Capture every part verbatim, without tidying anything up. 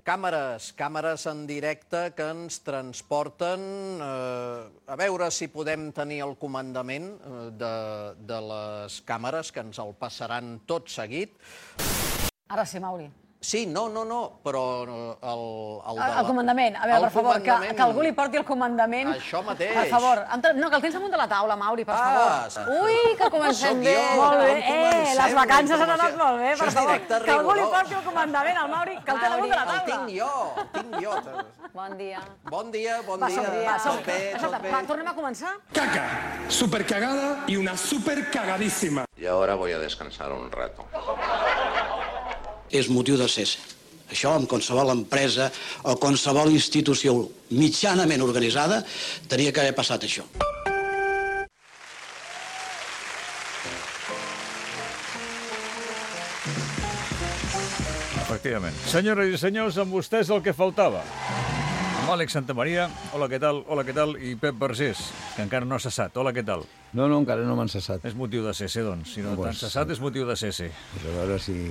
càmeres, càmeres en directe que ens transporten a veure si podem tenir el comandament de les càmeres, que ens el passaran tot seguit. Ara sí, Mauri. Sí, no, no, no, però el... El comandament. A veure, per favor, que algú li porti el comandament. Això mateix. Per favor. No, que el tens amunt de la taula, Mauri, per favor. Ui, que comencem bé. Molt bé. Eh, les vacances han anat molt bé, per favor. Que algú li porti el comandament al Mauri, que el té damunt de la taula. El tinc jo, el tinc jo. Bon dia. Bon dia, bon dia. Tot bé, tot bé. Va, tornem a començar? Caca, supercagada y una supercagadísima. Y ahora voy a descansar un rato. És motiu de cese. Això, amb qualsevol empresa o qualsevol institució mitjanament organitzada, tenia que haver passat això. Efectivament. Senyores i senyors, amb vostès el que faltava. Amb Àlex Santamaria, hola, què tal? Hola, què tal? I Pep Vergés, que encara no ha cessat. Hola, què tal? No, no, encara no m'han cessat. És motiu de cese, doncs. Si no t'han cessat, és motiu de cese. Pues a veure si...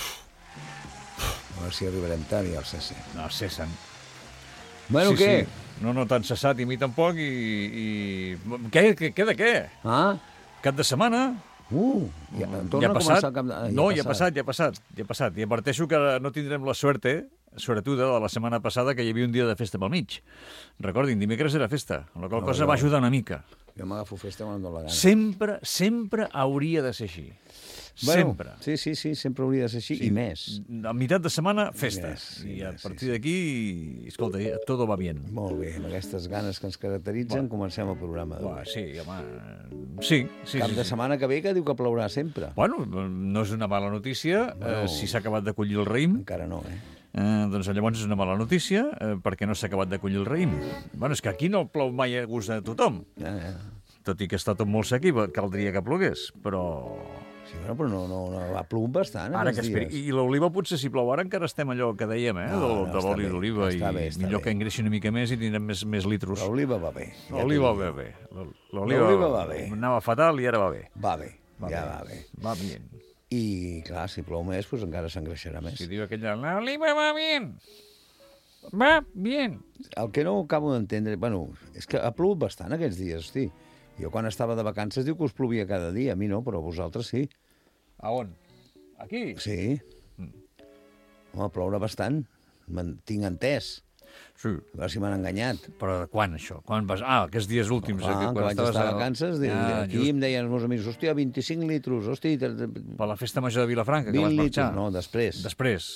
A veure si arribarem tard i al cese. No, cessen. Bueno, sí, què? Sí. No, no t'han cessat i mi tampoc i... i... Què, què, què de què? Ah? Cap de setmana? Uh, ja, torna ja a començar el cap de... Ah, ja no, ja ha passat, ja ha passat, ja ha passat. I adverteixo que no tindrem la suerte, sobretot de la setmana passada, que hi havia un dia de festa pel mig. Recordin, dimecres era festa, la qual no, cosa no. va ajudar una mica. Jo m'agafo festa quan em dóna la gana. Sempre, sempre hauria de ser així. Bueno, sempre. Sí, sí, sí, sempre hauria de ser així, sí. I més. A meitat de setmana, festa. I, més, I, i a més, partir sí, d'aquí, escolta, tot va bien. Molt bé, amb aquestes ganes que ens caracteritzen, bueno, comencem el programa d'avui. Bueno, sí, home... Sí, sí, Cap sí, de sí. setmana que ve que diu que plourà sempre. Bueno, no és una mala notícia, bueno, eh, si s'ha acabat de collir el raïm. Encara no, eh? Eh, doncs llavors és una mala notícia, eh, perquè no s'ha acabat de collir el raïm. Bueno, és que aquí no plou mai a gust de tothom. Ja, ja. Tot i que està tot molt sec i caldria que plogués, però... Sí, bueno, però no, no, no ha plogut bastant ara aquests que dies. I l'oliva potser si plou ara encara estem allò que dèiem, eh, no, de, no, de l'oli d'oliva, i bé, millor bé. que ingressi una mica més i tindrem més, més litros. L'oliva va bé. Ja l'oliva va bé. L'oliva va bé. Anava fatal i ara va bé. Va bé, va ja bé. va bé. Va bien. I, clar, si plou més, pues encara s'engreixarà més. Si diu aquella, l'oliva va bien. Va bien. El que no acabo d'entendre... Bueno, és que ha plogut bastant aquests dies, hosti. Jo quan estava de vacances diu que us plovia cada dia. A mi no, però a vosaltres sí. A on? Aquí? Sí. Mm. Home, ploure bastant. Me'n tinc entès. Sí. A veure si m'han enganyat. Però de quan, això? Quan vas... Ah, aquests dies últims. Ah, aquí, que vaig estar a vacances. Ah, aquí just... em deien els meus amics, hòstia, vint-i-cinc litros, hosti... Per la festa major de Vilafranca, que vas marxar. No, després. Després.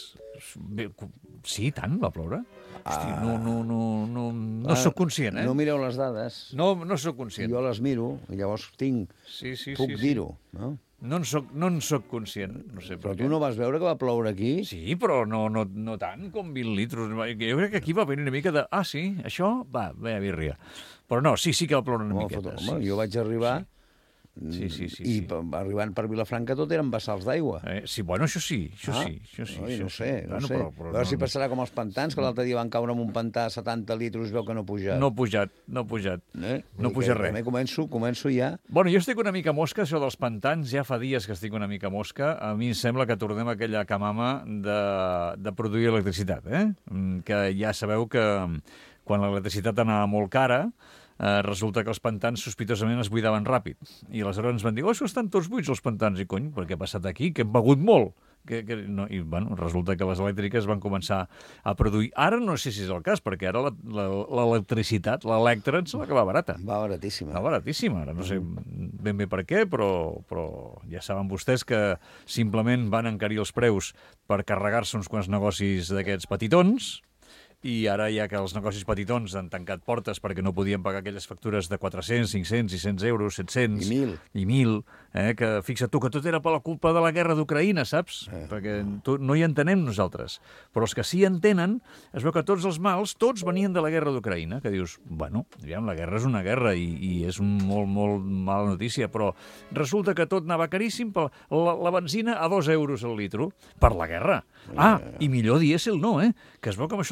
Sí, tant, va ploure? Hosti, no, no, no, no, no sóc conscient, eh? No mireu les dades. No, no sóc conscient. Jo les miro, i llavors tinc... Sí, sí, puc sí, dir-ho, no? No en soc, no en soc conscient. No sé però tu no vas veure que va ploure aquí? Sí, però no, no, no tant com vint litros. Jo crec que aquí va venir una mica de... Ah, sí, això? Va, veia birria. Però no, sí, sí que va ploure una home, miqueta. Home, sí, jo vaig arribar... Sí. Sí, sí, sí, I sí. arribant per Vilafranca tot eren bassals d'aigua. Eh, sí, bueno, això sí, això ah, sí. Això sí, no, això no sé, sí. no bueno, sé. Però, però, a veure no, si passarà com els pantans, que l'altre dia van caure en un pantà a setanta litros, veu que no ha pujat. No ha pujat, no ha pujat. Eh? No puja res. També començo, començo ja... Bueno, jo estic una mica mosca, això dels pantans, ja fa dies que estic una mica mosca. A mi em sembla que tornem a aquella camama de, de produir electricitat, eh? Que ja sabeu que quan l'electricitat anava molt cara, Eh, resulta que els pantans sospitosament es buidaven ràpid. I aleshores ens van dir, oh, això estan tots buits els pantans. I cony, però què ha passat aquí? Que hem begut molt. Que, que, no, I bueno, resulta que les elèctriques van començar a produir. Ara no sé si és el cas, perquè ara l'electricitat, l'electra, ens la que va barata. Va baratíssima. Va baratíssima. Ara no sé ben bé per què, però, però ja saben vostès que simplement van encarir els preus per carregar-se uns quants negocis d'aquests petitons, i ara ja que els negocis petitons han tancat portes perquè no podien pagar aquelles factures de quatre-cents, cinc-cents, sis-cents euros, set-cents... I mil. I mil, eh, que fixa't tu que tot era per la culpa de la guerra d'Ucraïna, saps? Eh. Perquè tu, no hi entenem nosaltres. Però els que sí entenen, es veu que tots els mals, tots venien de la guerra d'Ucraïna, que dius, bueno, aviam, la guerra és una guerra i, i és un molt, molt mala notícia, però resulta que tot anava caríssim, per la, la benzina a dos euros el litro, per la guerra. Ah, i millor dièsel no, eh? Que es veu que amb això de la guerra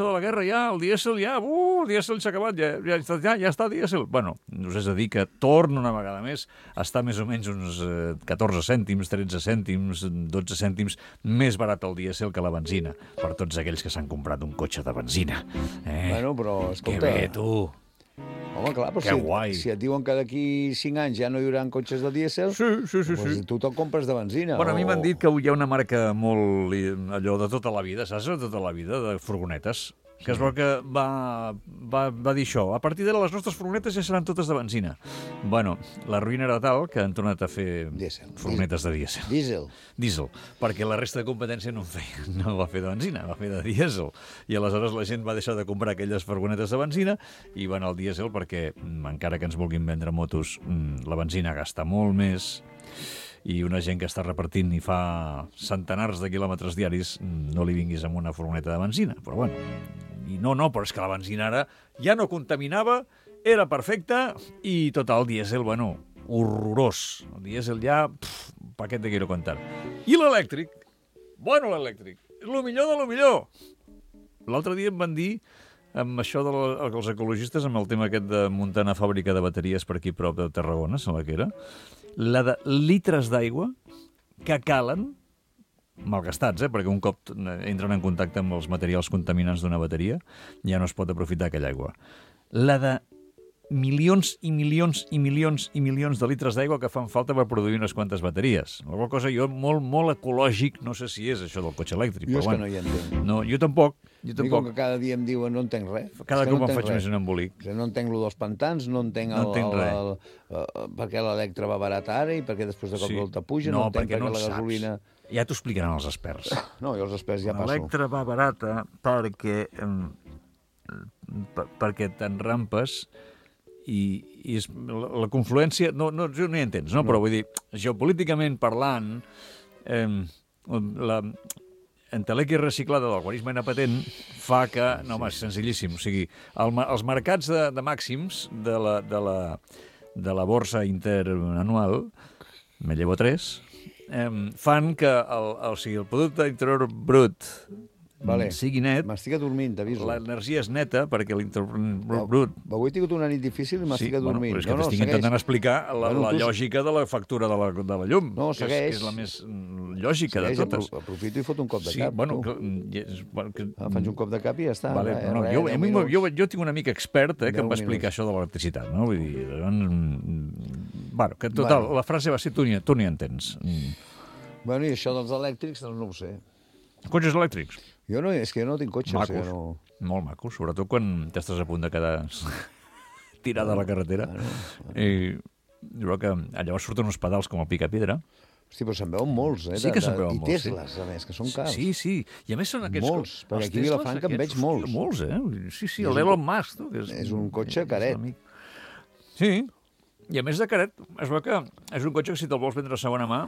ara ja, el dièsel ja, uh, el dièsel s'ha acabat, ja, ja, ja, ja està el dièsel. Bueno, us és a dir que torna una vegada més a estar més o menys uns eh, catorze cèntims, tretze cèntims, dotze cèntims més barat el dièsel que la benzina, per tots aquells que s'han comprat un cotxe de benzina. Eh? Bueno, però, escolta... Que bé, tu! Home, clar, però que si, guai. si et diuen que d'aquí cinc anys ja no hi haurà cotxes de dièsel, sí, sí, sí, doncs sí. tu te'l compres de benzina. Bueno, o... a mi m'han dit que hi ha una marca molt, allò de tota la vida, saps? De tota la vida, de furgonetes, que es veu que va, va, va dir això. A partir d'ara les nostres furgonetes ja seran totes de benzina. Bueno, la ruïna era tal que han tornat a fer Dièsel. furgonetes de dièsel. Dièsel. Dièsel, perquè la resta de competència no, feia, no va fer de benzina, va fer de dièsel. I aleshores la gent va deixar de comprar aquelles furgonetes de benzina i van al dièsel perquè, encara que ens vulguin vendre motos, la benzina gasta molt més i una gent que està repartint i fa centenars de quilòmetres diaris no li vinguis amb una furgoneta de benzina. Però bueno, i no, no, però és que la benzina ara ja no contaminava, era perfecta i total, el dièsel, bueno, horrorós. El dièsel ja, pff, paquet de quiero contar. I l'elèctric? Bueno, l'elèctric, és el millor de lo millor. L'altre dia em van dir, amb això dels ecologistes, amb el tema aquest de muntar una fàbrica de bateries per aquí prop de Tarragona, sembla que era, la de litres d'aigua que calen, malgastats, eh? Perquè un cop entren en contacte amb els materials contaminants d'una bateria, ja no es pot aprofitar aquella aigua. La de milions i milions i milions i milions de litres d'aigua que fan falta per produir unes quantes bateries. La qual cosa jo molt, molt ecològic, no sé si és això del cotxe elèctric. Jo però és bueno, que no hi entenc. No, jo tampoc. Jo I tampoc. com que cada dia em diuen no entenc res. Cada És que cop no em entenc faig res. més un embolic. O sigui, no entenc lo dels pantans, no entenc, No el, entenc el, res. el, el, el, per què l'electre va barat ara i per què després de cop Sí. volta puja, No, no entenc perquè per no què en la saps. gasolina... Ja t'ho explicaran els experts. No, jo els experts ja passo. L'electre va barata perquè, per, perquè t'enrampes i, i és, la, la confluència... No, no, no hi entens, no? no? Però vull dir, geopolíticament parlant, eh, la entelèquia reciclada del guarisme inapatent fa que... No, home, és senzillíssim. O sigui, el, els mercats de, de màxims de la, de, la, de la borsa interanual, me llevo tres, eh, fan que el, el, o sigui, el producte interior brut Vale. sigui net. M'estic adormint, t'aviso. L'energia és neta perquè l'interior brut... Avui he tingut una nit difícil i m'estic Sí, bueno, adormint. però és que no, no, t'estic segueix. intentant explicar la, Bueno, la tu- lògica de la factura de la, de la llum, No, que, és, segueix. que és la més mm, lògica Segueix, de totes. apro- aprofito i fot un cop de Sí, cap. bueno, tu. que, ja és- bueno, que, Ah, faig un cop de cap i ja està. Vale, res, no, no, res, jo, deu a mi, minuts. jo, jo tinc un amic expert eh, que Deu em va explicar minuts. això de l'electricitat, no? Vull dir, llavors, mm, bueno, que total, Bueno. la frase va ser tu n'hi tu n'hi entens. Mm. Bueno, i això dels elèctrics, doncs no ho sé. Cotxes elèctrics, Jo no, és que jo no tinc cotxe. O macos, sigui, no... molt macos, sobretot quan t'estàs a punt de quedar tirada a la carretera. I jo crec que llavors surten uns pedals com el pica-pedra. Hosti, però se'n veuen molts, eh? Sí que de- se'n de- veuen I molts, sí. Tesles, a més, que són cars. Sí, sí. I a més són aquests... Molts, perquè els aquí a Teslas Vilafranca en aquests, veig molts. hòstia, molts, eh? Sí, sí, I és l'Elon un- Musk. Tu, que és, és un cotxe caret. l'amic. Sí, i a més de caret, es veu que és un cotxe que si te'l vols vendre a segona mà,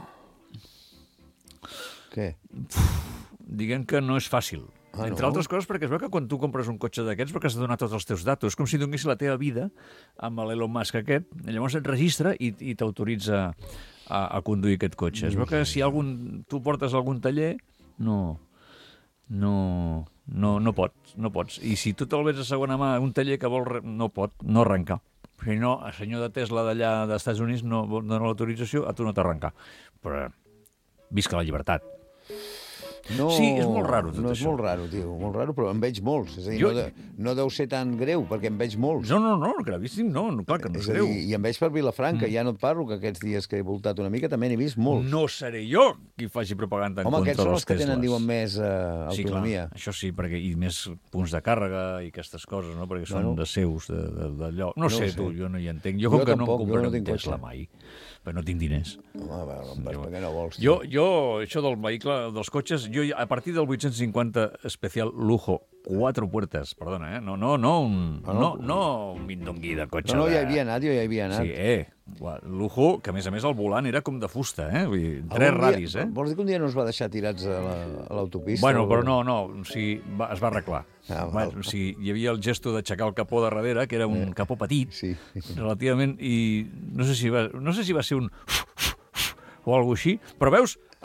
Què? diguem que no és fàcil. Ah, Entre no? altres coses, perquè es veu que quan tu compres un cotxe d'aquests perquè has de donar tots els teus datos. És com si donessis la teva vida amb l'Elon Musk aquest, i llavors et registra i, i t'autoritza a, a conduir aquest cotxe. Es veu que si algun, tu portes a algun taller, no, no, no, no pots, no pots. I si tu te'l vens a segona mà, un taller que vol, re- no pot, no arrencar. Si no, el senyor de Tesla d'allà dels Estats Units no vol donar l'autorització, a tu no t'arrencar. Però visca la llibertat. No, Sí, és molt raro tot no és això. molt raro, tio, molt raro, però en veig molts. És a dir, Jo- no, de, no deu ser tan greu, perquè en veig molts. No, no, no, gravíssim, no, no clar que no és és a greu. dir, i en veig per Vilafranca, Mm. ja no et parlo, que aquests dies que he voltat una mica també n'he vist molts. No seré jo qui faci propaganda en Home, contra aquests són dels els que tenen, Teslas. diuen, més eh, Sí, autonomia. clar, això sí, perquè, i més punts de càrrega i aquestes coses, no? Perquè són Bueno. de seus, de, de, d'allò. No, No sé, ho sé. tu, jo no hi entenc. Jo, Jo com que no tampoc, em jo compraré no un tinc Tesla cotxe. mai, però no tinc diners. Home, a veure, per, per què no vols? Jo, tio? jo, això del vehicle, dels cotxes, jo a partir del vuit-cents cinquanta especial lujo, quatre puertes, perdona, eh? No, no, no, un, Ah, no, no? no un mindongui de cotxe. No, no, de... ja hi havia anat, jo ja hi havia anat. Sí, eh, gua- lujo, que a més a més el volant era com de fusta, eh? Vull dir, tres Algun radis, dia, eh? Vols dir que un dia no es va deixar tirats a la- a l'autopista? Bueno, o- però no, no, o sigui, va, es va arreglar. Ah, va, val. o sigui, hi havia el gesto d'aixecar el capó de darrere, que era un capó petit, Sí. relativament, i no sé si va, no sé si va ser un o alguna així, però veus,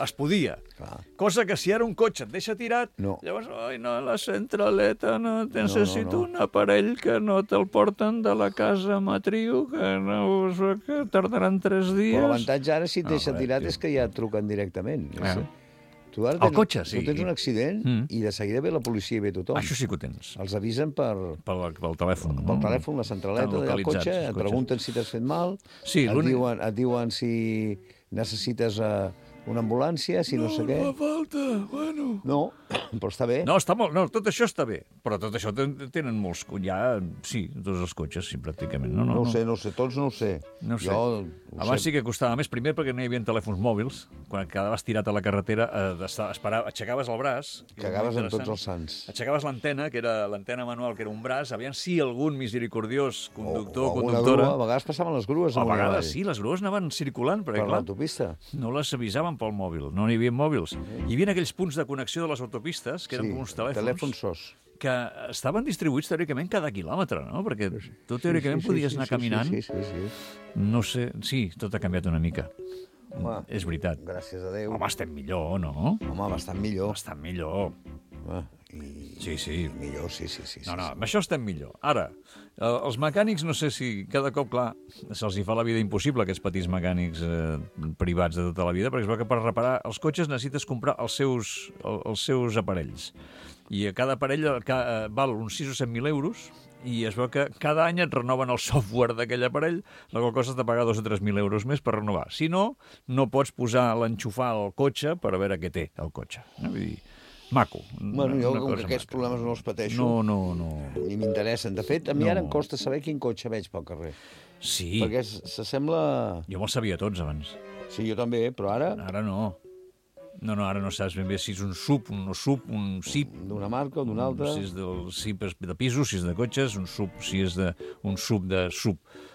Es podia. Clar. Cosa que si ara un cotxe et deixa tirat, No. llavors, oi, no, la centraleta, no, necessito no, no. un aparell que no te'l porten de la casa matriu, que, no, que tardaran tres dies. Però l'avantatge ara, si et No, deixa res, tirat, tio. és que ja et truquen directament. Eh. Tu ara El tens, cotxe, sí. Tu tens un accident Mm. i de seguida ve la policia i ve tothom. Això sí que ho tens. Els avisen per, Pel, pel telèfon. pel telèfon, la centraleta Estan del localitzats, cotxe, els et cotxes. pregunten si t'has fet mal, Sí, et, l'únic- diuen, et diuen si necessites uh, una ambulància, si no, sé què. No fa falta, bueno... No, però està bé. No, està molt, no, tot això està bé, però tot això ten, tenen molts... Ja, sí, tots els cotxes, sí, pràcticament. No, no, No ho sé, no ho sé, tots no ho sé. No ho sé. Jo, ho Abans sé. sí que costava més, primer perquè no hi havia telèfons mòbils, quan quedaves tirat a la carretera, eh, esperar, aixecaves el braç... que era Cagaves molt amb tots interessant. els sants. Aixecaves l'antena, que era l'antena manual, que era un braç, aviam si algun misericordiós conductor o, o alguna conductora... grua, a vegades passaven les grues A amunt i vegades avall, sí, les grues anaven circulant, perquè per clar, l'autopista. no les avisaven pel mòbil, no n'hi havia mòbils. Hi havia aquells punts de connexió de les autopistes, que eren Sí, com uns telèfons, telèfons sos. que estaven distribuïts teòricament cada quilòmetre, no? Perquè tu teòricament Sí, sí, podies sí, anar sí, caminant. Sí, sí, sí, sí. No sé, sí, tot ha canviat una mica. Home, És veritat. gràcies a Déu. Home, estem millor, no? Home, bastant millor. Estem millor. Home, i... Sí, sí. Millor, sí, sí, sí. No, no, sí. amb això estem millor. Ara, eh, els mecànics, no sé si cada cop, clar, se'ls hi fa la vida impossible, aquests petits mecànics eh, privats de tota la vida, perquè es veu que per reparar els cotxes necessites comprar els seus, el, els seus aparells. I a cada aparell eh, ca- eh, val uns sis o set mil euros, i es veu que cada any et renoven el software d'aquell aparell, la qual cosa has de pagar dos o tres mil euros més per renovar. Si no, no pots posar l'enxufar al cotxe per a veure què té el cotxe. No? Vull dir, maco. Bueno, jo, una com cosa que aquests maca. problemes no els pateixo, No, no, no. ni m'interessen. De fet, a mi No. ara em costa saber quin cotxe veig pel carrer. Sí, Perquè s- s'assembla... jo me'ls sabia tots abans. Sí, jo també, però ara, Ara no. No, no, ara no saps ben bé si és un sub, un no sub, un sip, d'una marca o d'una altra... si és del sip de pisos, si és de cotxes, un sub, si és de, un sub de sub.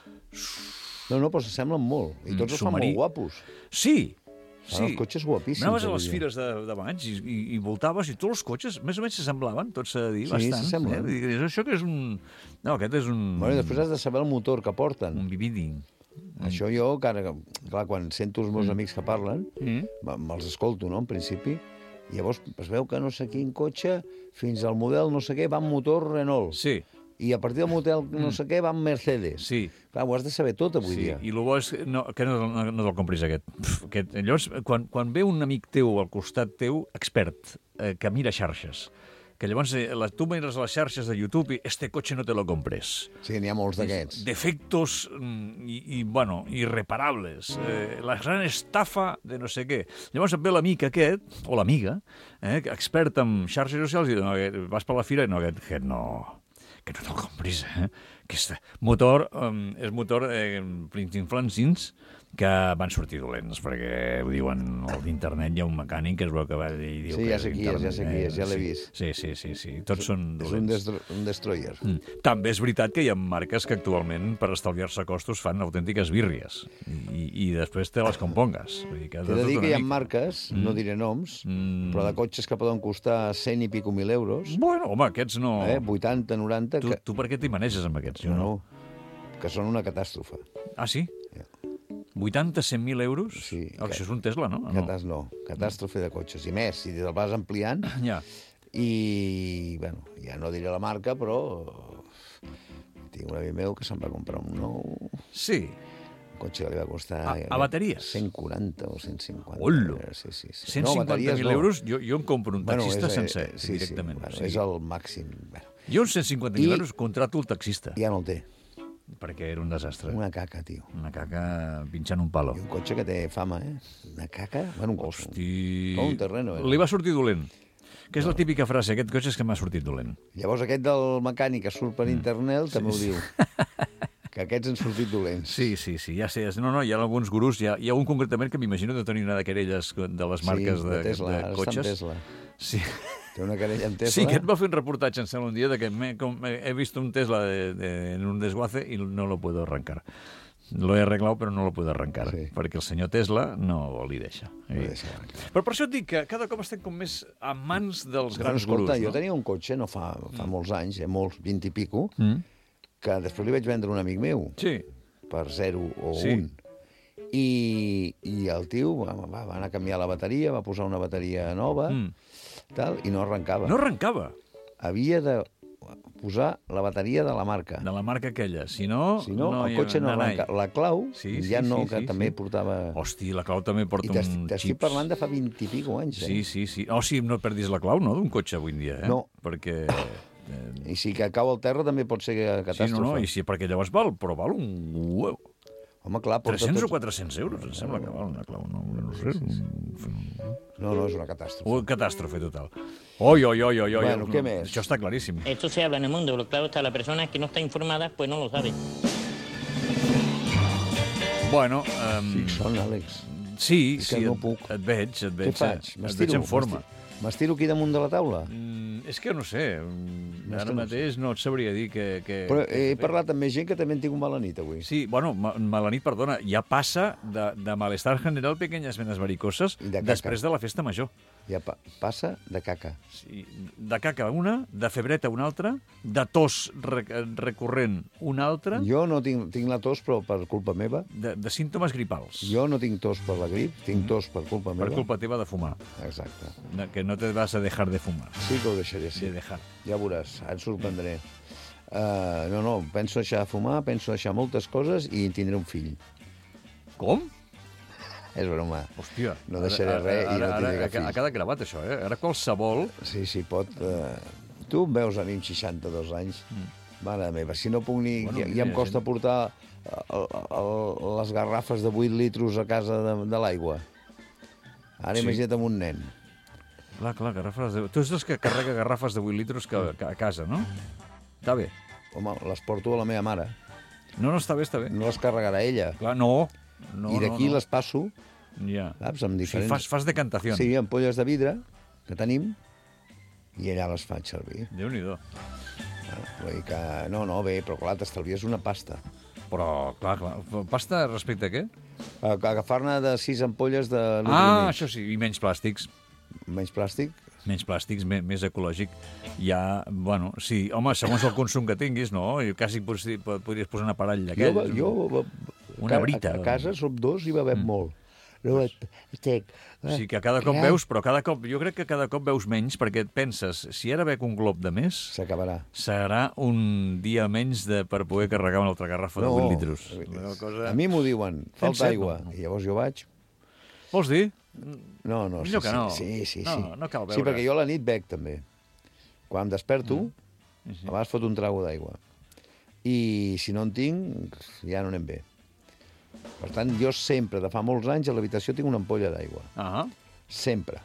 No, no, però s'assemblen molt. I tots els fan submarí. molt guapos. Sí, Fan sí. els cotxes guapíssims. Anaves a avui les dia. fires de, de baix i, i, i voltaves i tots els cotxes més o menys s'assemblaven, tot s'ha de dir, Sí, bastant. s'assemblen. Eh? Dius, això que és un... No, aquest és un... Bueno, i després has de saber el motor que porten. Un bibidi. Això jo, cara, clar, quan sento els meus amics que parlen, Mm. me- me'ls escolto, no?, en principi, i llavors es veu que no sé quin cotxe, fins al model no sé què, va amb motor Renault. Sí, I a partir del model no sé què, va amb Mercedes. sí. Clar, ho has de saber tot avui Sí, dia. i el bo és que no, que no, no, no te'l compris aquest. Pff, aquest. Llavors, quan, quan ve un amic teu al costat teu, expert, eh, que mira xarxes, que llavors eh, la, tu mires les xarxes de YouTube i este cotxe no te lo compres. Sí, n'hi ha molts d'aquests. Defectos mm, i, i, bueno, irreparables. Eh, la gran estafa de no sé què. Llavors et ve l'amic aquest, o l'amiga, eh, expert en xarxes socials, i no, aquest, vas per la fira i no, aquest, aquest no... que no te'l compris, eh? Aquest motor, um, és motor eh, Prince que van sortir dolents, perquè ho diuen a l'internet, hi ha un mecànic que es veu que va dir... i diu Sí, que ja sé qui és, ja sé qui és, ja l'he sí. vist. Sí, sí, sí, sí, tots són És un, dolents. destro un destroyer. Mm. També és veritat que hi ha marques que actualment, per estalviar-se costos, fan autèntiques bírries i, i després te les compongues. Vull dir que T'he de dir tot que hi una ha mica. marques, no diré noms, Mm. però de cotxes que poden costar cent i pico mil euros, Bueno, home, aquests no... eh, vuitanta, noranta, Tu, que, tu per què t'hi maneges amb aquests? Jo no. no, que són una catàstrofe. Ah, sí? vuitanta cent mil euros? Sí, Oh, que- això és un Tesla, no? Ah, Catàs no, catàstrofe de cotxes. I més, si te'l vas ampliant, Ja. i, bueno, ja no diré la marca, però tinc un avi meu que se'n va comprar un nou Sí. cotxe que li va costar... A- a bateries? cent quaranta o cent cinquanta. Ollo! Sí, sí, sí. cent cinquanta mil euros, jo, jo em compro un taxista és, eh, sencer, sí, directament. Sí, bueno, O sigui, és el màxim. Bueno, Jo uns cent cinquanta mil I- euros contrato el taxista, ja no el té. perquè era un desastre. Una caca, tio. Una caca pinxant un palo. I un cotxe que té fama, eh? Una caca? Bueno, un cotxe. Hosti... Com un terreno, eh? Li va sortir dolent. Que és la típica frase, aquest cotxe és que m'ha sortit dolent. Llavors aquest del mecànic que surt Mm. per internet també ho diu. Que aquests han sortit dolents. Sí, sí, sí, ja sé. No, no, hi ha alguns gurus, hi ha, hi ha un concretament que m'imagino de tenir una de querelles de les marques sí, de, de, Tesla, de ara està amb cotxes. Tesla. Sí. Té una querella amb Tesla. Sí, que et va fer un reportatge, em sembla, un dia de que me, com, he visto un Tesla de, de, en un desguace y no lo puedo arrancar. Lo he arreglado, però no lo puedo arrancar, Sí. perquè el senyor Tesla no li deixa. No I- deixa arrencar. Però per això et dic que cada cop estem com més a mans dels Bueno, grans escolta, gurus, jo no? tenia un cotxe no fa, fa molts anys, eh, molts, vint i pico, Mm? que després li vaig vendre a un amic meu Sí. per zero o Sí. un. I, i el tio va, va anar a canviar la bateria, va posar una bateria nova, mm. tal, i no arrencava. No arrencava? Havia de posar la bateria de la marca. De la marca aquella. Si no, si no, no el cotxe no arrenca. La clau sí, sí, ja no, sí, que sí, també sí. portava... Hosti, la clau també porta un xips. T'estic parlant de fa vint i pico anys, eh? Sí, sí, sí. Oh, sí, no perdis la clau, no?, d'un cotxe avui en dia, eh? No. Perquè... I si que cau al terra també pot ser catàstrofe. Sí, no, no, i sí, perquè llavors val, però val un huevo. Home, clar, porta tres-cents tots... o quatre-cents euros, em sembla que val una clau, no, no sé. No, no, és una catàstrofe. Una catàstrofe total. Oi, oi, oi, oi, oi. Bueno, què més? Això està claríssim. Esto se habla en el mundo, pero claro está, la persona que no está informada, pues no lo sabe. Bueno... Um... Sí, són, Àlex. Sí, és sí, no et, puc. et veig, et veig, Què faig? et veig en forma. M'estiro aquí damunt de la taula? Mm, és que no sé, ara mateix no et sabria dir que... que Però que he parlat amb més gent que també en tinc un mala nit avui. Sí, bueno, mala nit, perdona, ja passa de, de malestar general, pequeñas venas varicoses, de després de la festa major. Ja pa passa de caca. Sí, de caca una, de febreta una altra, de tos re recurrent una altra... Jo no tinc, tinc la tos, però per culpa meva. De, de símptomes gripals. Jo no tinc tos per la grip, tinc tos per culpa meva. Per culpa teva de fumar. Exacte. De, que no te vas a dejar de fumar. Sí que ho deixaré, sí. De dejar. Ja veuràs, et sorprendré. Uh, no, no, penso deixar de fumar, penso deixar moltes coses i tindré un fill. Com? És broma. Hòstia. No deixaré ara, res ara, i no tindré ara, cap fill. Ha quedat gravat, això, eh? Ara qualsevol... Sí, sí, pot... Uh... Tu em veus a mi amb seixanta-dos anys. Mm. Mare meva, si no puc ni... Bueno, ja, ja em costa gent... portar el, el, les garrafes de vuit litros a casa de, de l'aigua. Ara sí. Imagina't amb un nen. Clar, clar, garrafes de... Tu ets dels que carrega garrafes de vuit litros que, que a casa, no? Està bé. Home, les porto a la meva mare. No, no, està bé, està bé. No les carregarà ella. Clar, no. no I d'aquí no, no. les passo, ja. saps, amb diferents... Sí, fas, fas decantació. Sí, ampolles de vidre que tenim i allà les faig servir. Déu-n'hi-do. Vull dir que... No, no, bé, però clar, t'estalvies una pasta. Però, clar, clar. Pasta respecte a què? Agafar-ne de sis ampolles de... Ah, això sí, i menys plàstics. Menys plàstic? Menys plàstics, més, més ecològic. Ja, bueno, sí, home, segons el consum que tinguis, no? I quasi podries posar un aparell d'aquell. Jo, jo, una brita. A, a casa som dos i bevem mm. molt. No, estic... Sí, que cada cop veus, però cada cop, jo crec que cada cop veus menys, perquè et penses, si ara bec un glob de més... S'acabarà. Serà un dia menys de, per poder carregar una altra garrafa no, de vuit litros. Cosa... A mi m'ho diuen, falta aigua. No. I llavors jo vaig... Vols dir? No, no, Millor sí, que no. sí, sí, sí. No, no cal veure. Sí, perquè jo a la nit bec, també. Quan em desperto, mm. sí. a vegades fot un trago d'aigua. I si no en tinc, ja no anem bé. Per tant, jo sempre, de fa molts anys, a l'habitació tinc una ampolla d'aigua. Uh -huh. Sempre.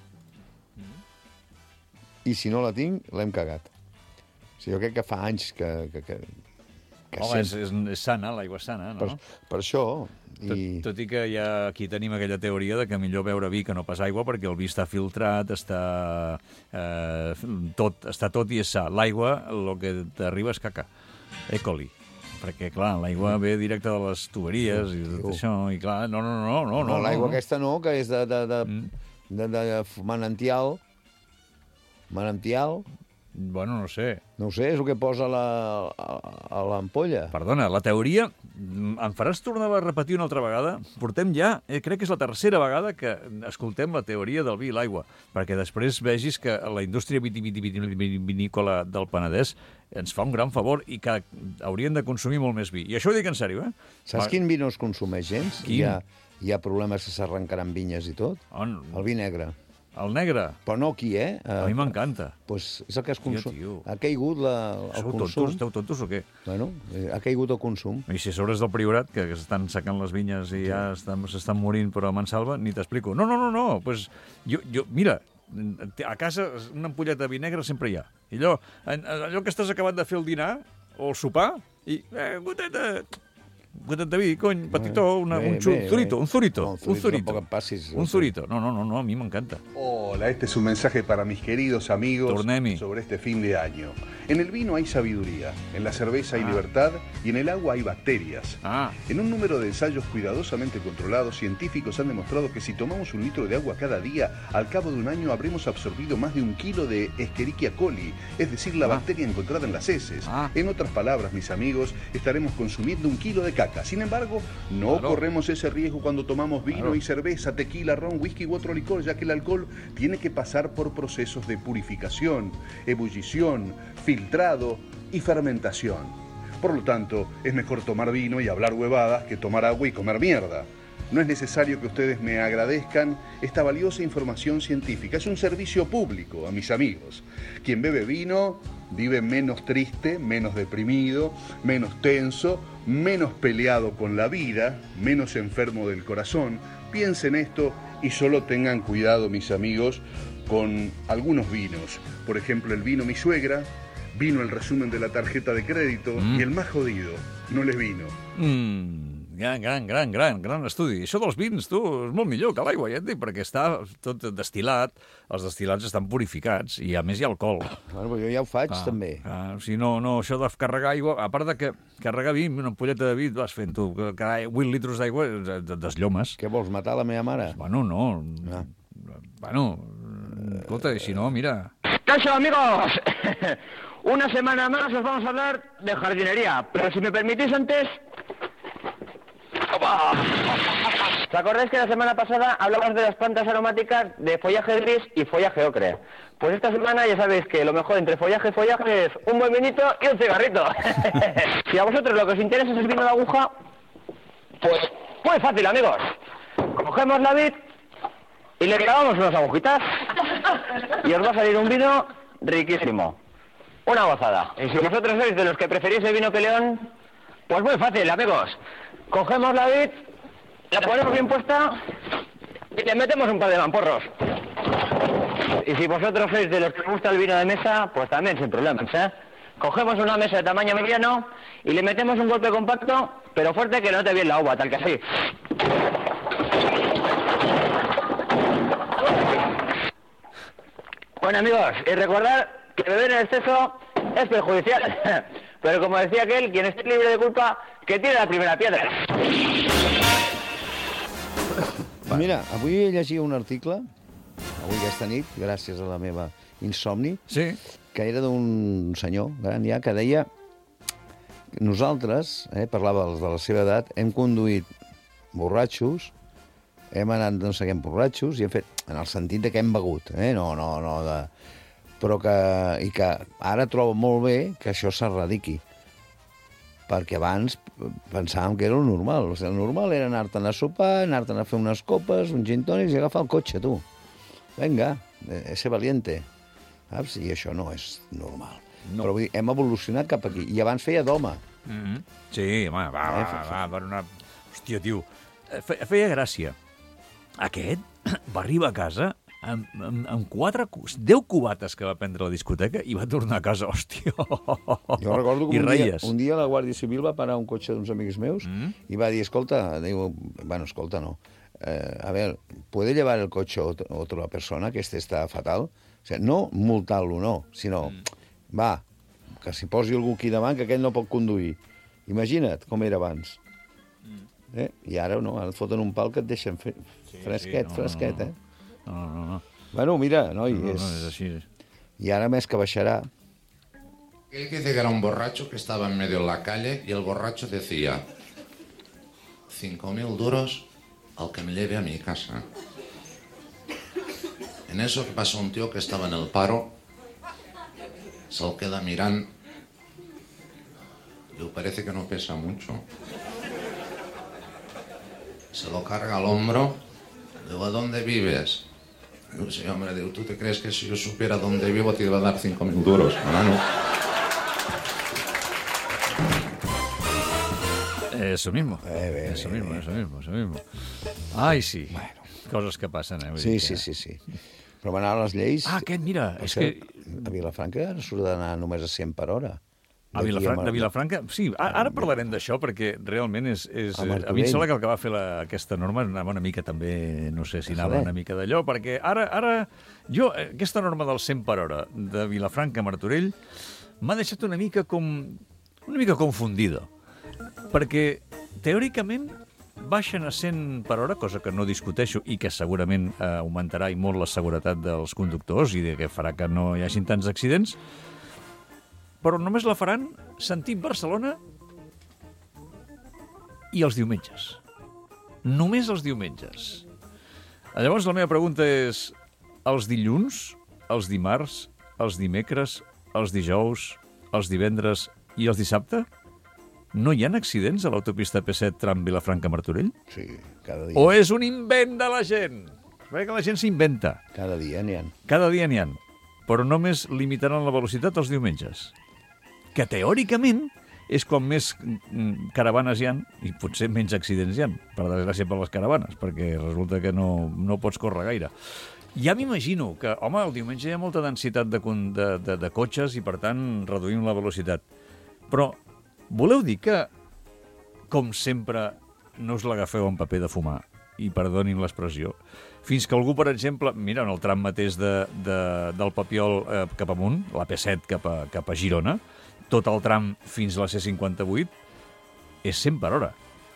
I si no la tinc, l'hem cagat. O sigui, jo crec que fa anys que... que, que, que Home, és, és, és sana, l'aigua és sana, no? Per, per això... I... Tot, tot i que ja aquí tenim aquella teoria de que millor beure vi que no pas aigua perquè el vi està filtrat, està, eh, tot, està tot i és sa. L'aigua, el que t'arriba és caca. E. coli. Perquè, clar, l'aigua ve directa de les tuberies i tot això, i clar, no, no, no, no. no, no l'aigua no. aquesta no, que és de, de, de, mm. de, de, de manantial. Manantial. Bueno, no sé. No ho sé, és el que posa la, a, a l'ampolla. Perdona, la teoria... Em faràs tornar a repetir una altra vegada? Portem ja, eh, crec que és la tercera vegada que escoltem la teoria del vi i l'aigua, perquè després vegis que la indústria vitivinícola del Penedès ens fa un gran favor i que haurien de consumir molt més vi. I això ho dic en sèrio, eh? Saps quin vi no es consumeix gens? Quin? Hi ha, hi ha problemes que s'arrencaran vinyes i tot. On? El vi negre. El negre? Però no aquí, eh? A mi m'encanta. Pues és el que es consum. Tio, ha caigut la, el Sou consum. Tontos, esteu tontos o què? Bueno, ha caigut el consum. I si sobres del Priorat, que s'estan secant les vinyes i ja s'estan morint però a mansalva, ni t'explico. No, no, no, no. Pues jo, jo, mira, a casa una ampolleta de vi negre sempre hi ha. I allò, allò que estàs acabant de fer el dinar o el sopar, i eh, goteta... Gotet de vi, cony, petitó, una, bé, un, xu, bé, zurito, bé. un zurito, no, un zurito, un, passis, un zurito. No, no, no, no, a mí me encanta. Hola, este es un mensaje para mis queridos amigos Tornemi. sobre este fin de año. En el vino hay sabiduría, en la cerveza hay ah. libertad y en el agua hay bacterias. Ah. En un número de ensayos cuidadosamente controlados, científicos han demostrado que si tomamos un litro de agua cada día, al cabo de un año habremos absorbido más de un kilo de Escherichia coli, es decir, la ah. bacteria encontrada en las heces. Ah. En otras palabras, mis amigos, estaremos consumiendo un kilo de caca. Sin embargo, no claro. corremos ese riesgo cuando tomamos vino claro. y cerveza, tequila, ron, whisky u otro licor, ya que el alcohol tiene que pasar por procesos de purificación, ebullición, filtrado y fermentación. Por lo tanto, es mejor tomar vino y hablar huevadas que tomar agua y comer mierda. No es necesario que ustedes me agradezcan esta valiosa información científica. Es un servicio público a mis amigos. Quien bebe vino vive menos triste, menos deprimido, menos tenso, menos peleado con la vida, menos enfermo del corazón. Piensen esto y solo tengan cuidado, mis amigos, con algunos vinos. Por ejemplo, el vino mi suegra, vino el resumen de la tarjeta de crédito mm. y el más jodido, no les vino. Mm. Gran, gran, gran, gran, gran estudi. Això dels vins, tu, és molt millor que l'aigua, ja et dic, perquè està tot destil·lat, els destil·lats estan purificats i a més hi ha alcohol. Bueno, jo ja ho faig, ah, també. Ah, si no, no, això de carregar aigua, a part de que carregar vi, una ampolleta de vi, vas fent tu, cada vuit litres d'aigua desllomes. Què vols, matar la meva mare? Bueno, no. Ah. Bueno, escolta, si no, mira... ¡Caso, amigos! Una semana más os vamos a hablar de jardinería, pero si me permitís antes... ¿Os acordáis que la semana pasada hablamos de las plantas aromáticas de follaje gris y follaje ocre? Pues esta semana ya sabéis que lo mejor entre follaje y follaje es un buen vinito y un cigarrito. Si a vosotros lo que os interesa es el vino de aguja, pues muy fácil, amigos. Cogemos la vid y le clavamos unas agujitas y os va a salir un vino riquísimo. Una gozada. Y si vosotros sois de los que preferís el vino Peleón, pues muy fácil, amigos. Cogemos la vid, la ponemos bien puesta y le metemos un par de mamporros. Y si vosotros sois de los que os gusta el vino de mesa, pues también sin problemas, ¿eh? Cogemos una mesa de tamaño mediano y le metemos un golpe compacto, pero fuerte, que no te bien la uva, tal que así. Bueno, amigos, y recordad que beber en exceso es perjudicial. Pero como decía aquel, quien esté libre de culpa, que tire la primera piedra. Mira, avui llegia un article, avui aquesta nit, gràcies a la meva insomni, sí. que era d'un senyor gran ja, que deia nosaltres, eh, parlava de la seva edat, hem conduït borratxos, hem anat no sé què borratxos, i hem fet, en el sentit de que hem begut, eh? no, no, no, de... però que, i que ara trobo molt bé que això s'erradiqui. Perquè abans pensàvem que era el normal. O sigui, el normal era anar-te'n a sopar, anar-te'n a fer unes copes, uns gin tònics i agafar el cotxe, tu. Vinga, eh, ser valiente. Saps? I això no és normal. No. Però vull dir, hem evolucionat cap aquí. I abans feia d'home. Mm-hmm. Sí, home, va, va, va, va, va, una... Hòstia, tio, feia gràcia. Aquest va arribar a casa amb, amb, amb quatre, deu cubates que va prendre a la discoteca i va tornar a casa, hòstia. Jo recordo que un dia, un dia la Guàrdia Civil va parar un cotxe d'uns amics meus mm. i va dir, escolta, diu, bueno, escolta, no, eh, a ver, ¿puede llevar el coche otra, otra persona que este está fatal? O sigui, no multar-lo, no, sinó, mm. va, que s'hi posi algú aquí davant que aquell no pot conduir. Imagina't com era abans. Mm. Eh? I ara no, ara et foten un pal que et deixen fe... sí, fresquet, sí, no, fresquet, no, no. eh? No, no, no. Bueno, mira, noi, no, no, és... no, és així. I ara més que baixarà. Él dice que era un borracho que estaba en medio de la calle y el borracho decía cinco mil duros al que me lleve a mi casa. En eso que pasa un tío que estaba en el paro, se lo queda mirando, le parece que no pesa mucho, se lo carga al hombro, digo, ¿a dónde vives? Digo, sí, hombre, digo, ¿tú te crees que si yo supiera dónde vivo te iba a dar cinco mil duros? No, no. Eso mismo, eh, bé, eso bé, mismo, bé. eso mismo, eso mismo. Ai, sí, bueno. Coses que passen, eh? Vull sí, dir sí, que... sí, sí. Però van anar les lleis... Ah, aquest, mira, és que... A Vilafranca surt d'anar només a cent per hora. A Vilafranca, a Vilafranca, sí, ara parlarem d'això perquè realment és... és a, a mi em sembla que el que va fer la, aquesta norma anava una mica també, no sé si anava una mica d'allò, perquè ara, ara jo, aquesta norma del cent per hora de Vilafranca a Martorell m'ha deixat una mica com... una mica confundida, perquè teòricament baixen a cent per hora, cosa que no discuteixo i que segurament eh, augmentarà i molt la seguretat dels conductors i que farà que no hi hagin tants accidents, però només la faran sentint Barcelona i els diumenges. Només els diumenges. Llavors la meva pregunta és, els dilluns, els dimarts, els dimecres, els dijous, els divendres i els dissabte, no hi ha accidents a l'autopista P set tram Vilafranca-Martorell? Sí, cada dia. O és un invent de la gent? Perquè la gent s'inventa. Cada dia n'hi ha. Cada dia n'hi ha. Però només limitaran la velocitat els diumenges. Que teòricament és quan més caravanes hi ha i potser menys accidents hi ha, per desgràcia per les caravanes, perquè resulta que no, no pots córrer gaire. Ja m'imagino que, home, el diumenge hi ha molta densitat de, de, de, de cotxes i, per tant, reduïm la velocitat. Però voleu dir que, com sempre, no us l'agafeu en paper de fumar, i perdonin l'expressió, fins que algú, per exemple, mira, en el tram mateix de, de, del Papiol eh, cap amunt, la P set cap a, cap a Girona, tot el tram fins a la C cinquanta-vuit és cent per hora.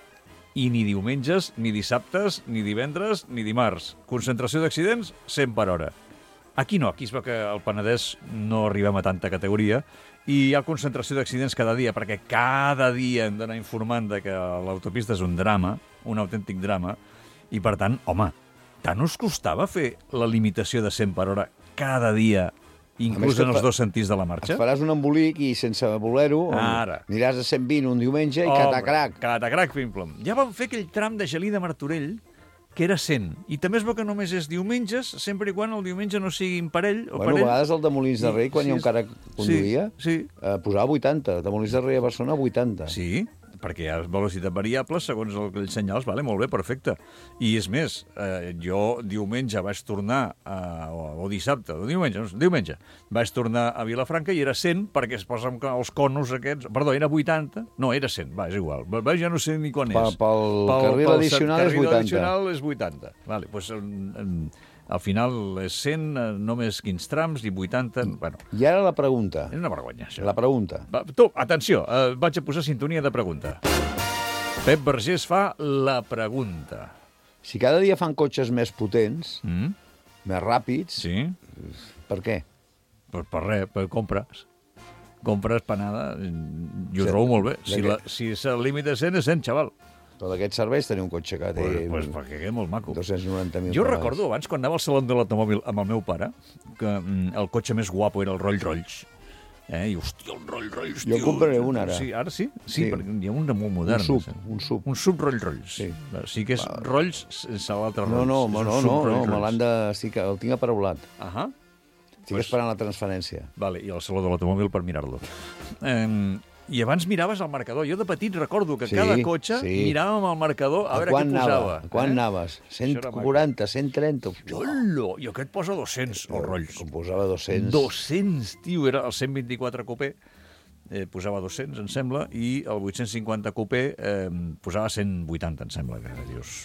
I ni diumenges, ni dissabtes, ni divendres, ni dimarts. Concentració d'accidents, cent per hora. Aquí no, aquí es veu que al Penedès no arribem a tanta categoria i hi ha concentració d'accidents cada dia, perquè cada dia hem d'anar informant de que l'autopista és un drama, un autèntic drama, i per tant, home, tant us costava fer la limitació de cent per hora cada dia, inclús en els dos sentits de la marxa? Et faràs un embolic i sense voler-ho aniràs a cent vint un diumenge i catacrac. Catacrac, pim-plom. Ja vam fer aquell tram de Gelida-Martorell que era cent. I també es veu que només és diumenges, sempre i quan el diumenge no sigui imparell o bueno, parell. A vegades el de Molins de Rei, quan sí, jo encara conduïa, sí, sí. Eh, posava vuitanta. De Molins de Rei a Barcelona, vuitanta. Sí, perquè hi ha velocitat variable segons els senyals, vale, molt bé, perfecte. I és més, eh, jo diumenge vaig tornar, a, o, o dissabte, o diumenge, no, diumenge, vaig tornar a Vilafranca i era cent, perquè es posen els conos aquests, perdó, era vuitanta, no, era cent, va, és igual, va, ja no sé ni quan és. Pel, pel carril addicional és vuitanta. El carril addicional és vuitanta, vale, doncs... En, en, al final és cent, només quinze trams i vuitanta... Bueno, I ara la pregunta. És una vergonya, això. La pregunta. Va, tu, atenció, eh, vaig a posar sintonia de pregunta. Pep Vergés fa la pregunta. Si cada dia fan cotxes més potents, mm? més ràpids, sí? Per què? Per, per res, per compres. Compres panada i ho sí. trobo molt bé. Si, la, si el límit és cent, és cent, xaval. Però d'aquests serveis tenir un cotxe que té... Pues, pues perquè és molt maco. dos-cents noranta mil Jo recordo abans, quan anava al saló de l'automòbil amb el meu pare, que mm, el cotxe més guapo era el Rolls Royce. Eh? I, hòstia, el Rolls Royce, tio... Jo compraré un, ara. Sí, ara sí? Sí, sí. Perquè hi ha un de molt modern. Un sub, un sub. Un sub Rolls Royce. Sí. Sí que és Va. Rolls sense l'altre Rolls. No, no, no, no, no, no me l'han de... Sí que el tinc aparaulat. Ahà. Estic pues... esperant la transferència. Vale, i al saló de l'automòbil per mirar-lo. Eh... I abans miraves el marcador. Jo de petit recordo que sí, cada cotxe sí. miràvem el marcador a, a veure què posava. A quan eh? anaves? cent quaranta, cent trenta... Hola! I aquest posa dos-cents, el Rolls. Com posava dos-cents. dos-cents, tio, era el cent vint-i-quatre Coupé. Eh, posava dos-cents, em sembla, i el vuit-cents cinquanta Coupé eh, posava cent vuitanta, em sembla. Que dius...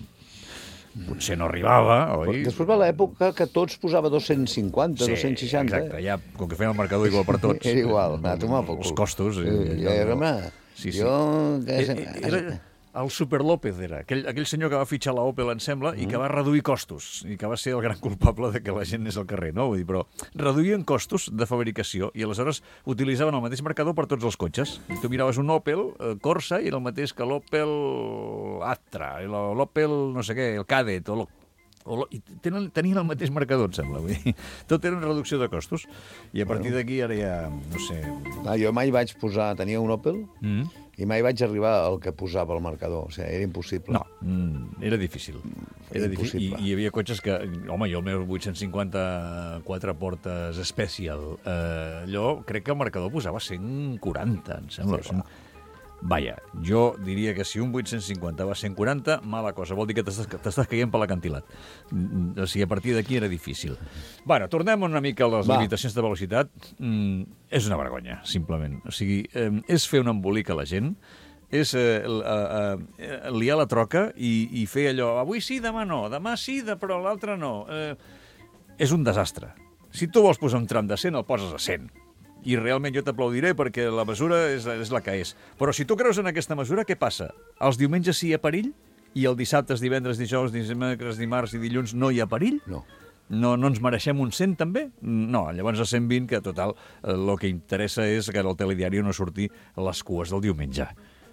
Potser no arribava, oi? Després va l'època que tots posava dos-cents cinquanta, sí, dos-cents seixanta. Exacte, ja, com que feien el marcador igual per tots. Era igual, anar a tomar poc. Els costos. Sí, ja era, home, sí, sí. Jo... Era, el Super López era, aquell, aquell senyor que va fitxar la Opel, em sembla, mm. i que va reduir costos, i que va ser el gran culpable de que la gent és al carrer, no? Vull dir, però reduïen costos de fabricació i aleshores utilitzaven el mateix marcador per tots els cotxes. I tu miraves un Opel eh, Corsa i era el mateix que l'Opel Astra, l'Opel no sé què, el Kadett, o, o i tenen, tenien el mateix marcador, em sembla. Vull dir, tot era una reducció de costos. I a partir d'aquí ara ja, no sé... Ah, jo mai vaig posar... Tenia un Opel... Mm. I mai vaig arribar al que posava el marcador. O sigui, era impossible. No, mm, era difícil. Era difícil. I, I hi havia cotxes que... Home, jo el meu vuit-cents cinquanta quatre portes Special, eh, allò crec que el marcador posava cent quaranta, em sembla. Sí, Vaja, jo diria que si un vuit-cents cinquanta va a cent quaranta, mala cosa. Vol dir que t'estàs caient per l'acantilat. O sigui, a partir d'aquí era difícil. Bueno, tornem una mica a les va. limitacions de velocitat. Mm, és una vergonya, simplement. O sigui, eh, és fer un embolic a la gent, és eh, eh, liar la troca i, i fer allò, avui sí, demà no, demà sí, de, però l'altre no. Eh, és un desastre. Si tu vols posar un tram de cent, el poses a cent. I realment jo t'aplaudiré perquè la mesura és, és la que és. Però si tu creus en aquesta mesura, què passa? Els diumenges sí hi ha perill? I el dissabtes, divendres, dijous, dimecres, dimarts i dilluns no hi ha perill? No. No, no ens mereixem un cent, també? No, llavors a cent vint, que total, el que interessa és que al telediari no surti les cues del diumenge.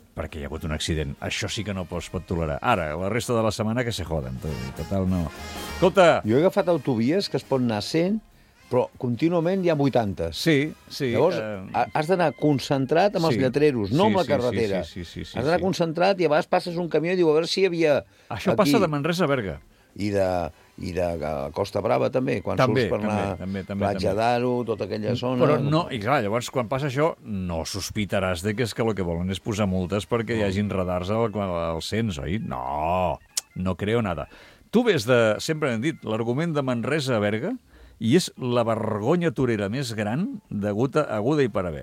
perquè hi ha hagut un accident. Això sí que no es pot tolerar. Ara, la resta de la setmana que se joden. Total, no. Escolta... Jo he agafat autovies que es pot anar a cent, però contínuament hi ha vuitanta. Sí, sí. Llavors, eh... has d'anar concentrat amb sí. els lletreros, no sí, amb la carretera. Sí, sí, sí, sí, sí, has d'anar sí. concentrat i a vegades passes un camió i diu a veure si hi havia... Això aquí. passa de Manresa a Berga. I de, i de Costa Brava també, quan també, surts per també, anar també, també, Platja d'Aro, tota aquella zona... Però no, i clar, llavors quan passa això no sospitaràs de que és que el que volen és posar multes perquè hi hagin radars al, al cens, oi? No, no creo nada. Tu ves de, sempre hem dit, l'argument de Manresa a Berga i és la vergonya torera més gran degut a aguda i per haver.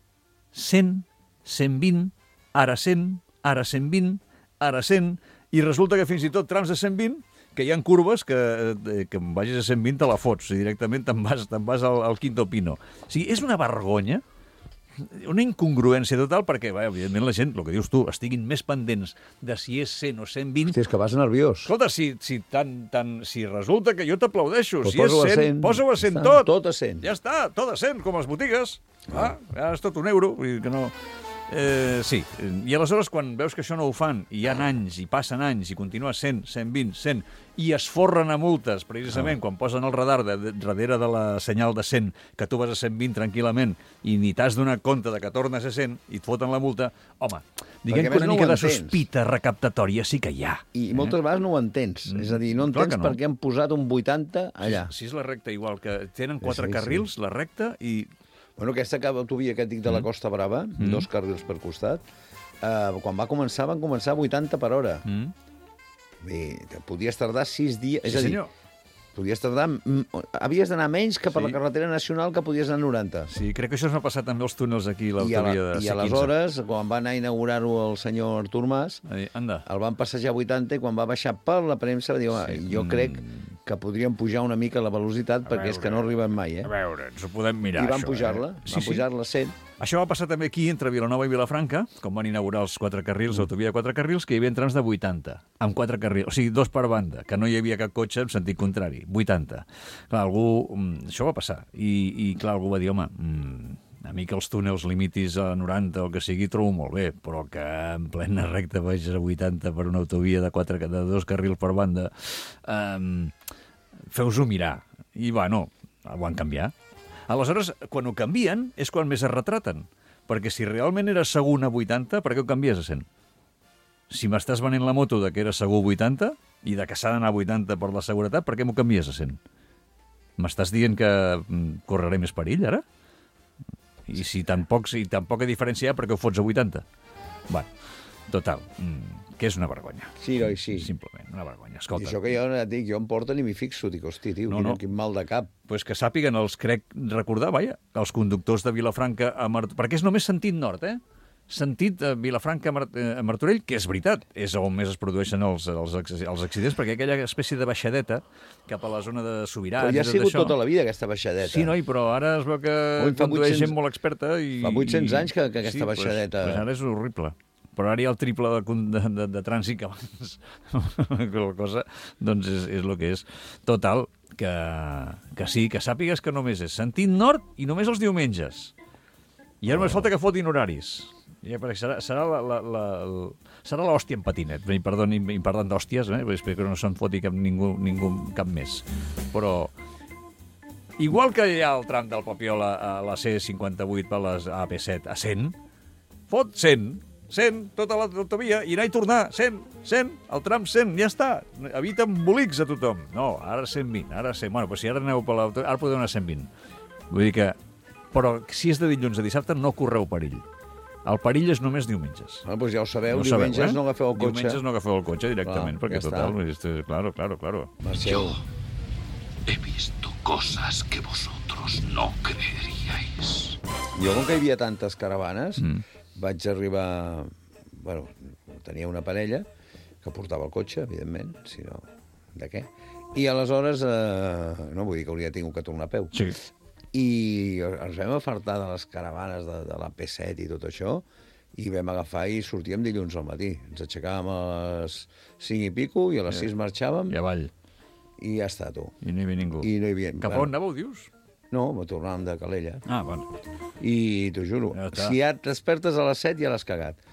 cent, cent vint, ara cent, ara cent vint, ara cent, i resulta que fins i tot trams de cent vint que hi ha curves que, que em vagis a cent vint te la fots i directament te'n vas, te vas al, al Quinto Pino. O sigui, és una vergonya, una incongruència total perquè, bé, evidentment, la gent, el que dius tu, estiguin més pendents de si és cent o cent vint... Hosti, és que vas nerviós. Escolta, si, si, tan, tan, si resulta que jo t'aplaudeixo, pues si és cent, cent posa-ho a cent tot. Tot a cent. Ja està, tot a cent, com a les botigues. Ah, ja és tot un euro, vull dir que no... Eh, sí, i aleshores quan veus que això no ho fan i hi ha anys, i passen anys, i continua cent, cent vint, cent, i es forren a multes, precisament, ah. quan posen el radar de, de, darrere de la senyal de cent, que tu vas a cent vint tranquil·lament, i ni t'has donat compte de que tornes a cent, i et foten la multa, home, diguem que una no mica de sospita recaptatòria sí que hi ha. I moltes eh? vegades no ho entens, mm. és a dir, no entens no. per què han posat un vuitanta allà. Si, si és la recta igual, que tenen quatre sí, carrils, sí. la recta, i... Bueno, aquesta autovia que et dic de la Costa Brava, mm. dos carrils per costat, eh, quan va començar, van començar a vuitanta per hora. Mm. Bé, podies tardar sis dies... Sí, és a dir, senyor. Podies tardar... Havies d'anar menys que per sí. la carretera nacional que podies anar a noranta. Sí, crec que això es va passar també als túnels aquí, l'autovia de C quinze. I aleshores, quan va anar a inaugurar-ho el senyor Artur Mas, anda. el van passejar a vuitanta i quan va baixar per la premsa va dir, sí. jo crec que podríem pujar una mica la velocitat perquè veure, és que no arriben mai, eh? A veure, ens ho podem mirar, I van això, pujar-la, eh? van sí, pujar-la a cent. Això va passar també aquí, entre Vilanova i Vilafranca, com van inaugurar els quatre carrils, l'autovia de quatre carrils, que hi havia trams de vuitanta, amb quatre carrils, o sigui, dos per banda, que no hi havia cap cotxe en sentit contrari, vuitanta. Clar, algú... Això va passar. I, i clar, algú va dir, home, a mi que els túnels limitis a noranta o que sigui trobo molt bé, però que en plena recta vagis a vuitanta per una autovia de, quatre, de dos carrils per banda, eh, feu-vos-ho mirar. I, bueno, ho van canviar. Aleshores, quan ho canvien, és quan més es retraten. Perquè si realment era segur a vuitanta, per què ho canvies a cent? Si m'estàs venent la moto de que era segur vuitanta i de que s'ha d'anar a vuitanta per la seguretat, per què m'ho canvies a cent? M'estàs dient que correré més perill, ara? I si tampoc, si tampoc hi diferència hi ha, per què ho fots a vuitanta? Bé, total, que és una vergonya. Sí, oi, sí. Simplement, una vergonya. Escolta. I això que jo et dic, jo em porten i m'hi fixo, dic, hosti, tio, no, quin, no. quin mal de cap. Pues que sàpiguen, els crec recordar, vaja, els conductors de Vilafranca a Martorell, perquè és només sentit nord, eh? Sentit a Vilafranca a Martorell, que és veritat, és on més es produeixen els, els, els accidents, perquè aquella espècie de baixadeta cap a la zona de Sobirats... Però ja ha sigut tota la vida, aquesta baixadeta. Sí, noi, però ara es veu que condueix gent molt experta i... Fa vuit-cents anys que, que aquesta sí, baixadeta... Pues, pues ara és horrible. Però ara hi ha el triple de, de, de, de trànsit que abans. La cosa, doncs, és, és el que és. Total, que, que sí, que sàpigues que només és sentit nord i només els diumenges. I ara només falta que fotin horaris. Ja, perquè serà, serà la, la, la, serà l'hòstia en patinet. Perdoni, parlant d'hòsties, eh? Espero que no se'n foti cap, ningú, ningú cap més. Però... Igual que hi ha el tram del Papiola a la C cinquanta-vuit per les A P set a cent, fot cent, cent, tota l'autovia, i anar i tornar, cent, cent, el tram cent, ja està. Evita embolics a tothom. No, ara cent vint, ara cent... Bueno, però si ara aneu per l'autovia, ara podeu anar a cent vint. Vull dir que... Però si és de dilluns a dissabte, no correu perill. El perill és només diumenges. Ah, doncs ja ho sabeu, no diumenges sabeu, eh? no agafeu el cotxe. Diumenges no agafeu el cotxe directament, clar, perquè ja total... Este, claro, claro, claro. Yo he visto cosas que vosotros no creeríais. Jo, com que hi havia tantes caravanes... Mm. Vaig arribar... Bueno, tenia una parella que portava el cotxe, evidentment, si no, de què? I aleshores, eh, no vull dir que hauria tingut que tornar a peu. Sí. I ens vam afartar de les caravanes de, de la P set i tot això, i vam agafar i sortíem dilluns al matí. Ens aixecàvem a les cinc i pico i a les sis marxàvem. I avall. I ja està, tu. I no hi havia ningú. I no hi havia... Cap on anàveu, dius? No, me tornàvem de Calella. Ah, bueno. I t'ho juro, ja si ja et despertes a les set ja l'has cagat.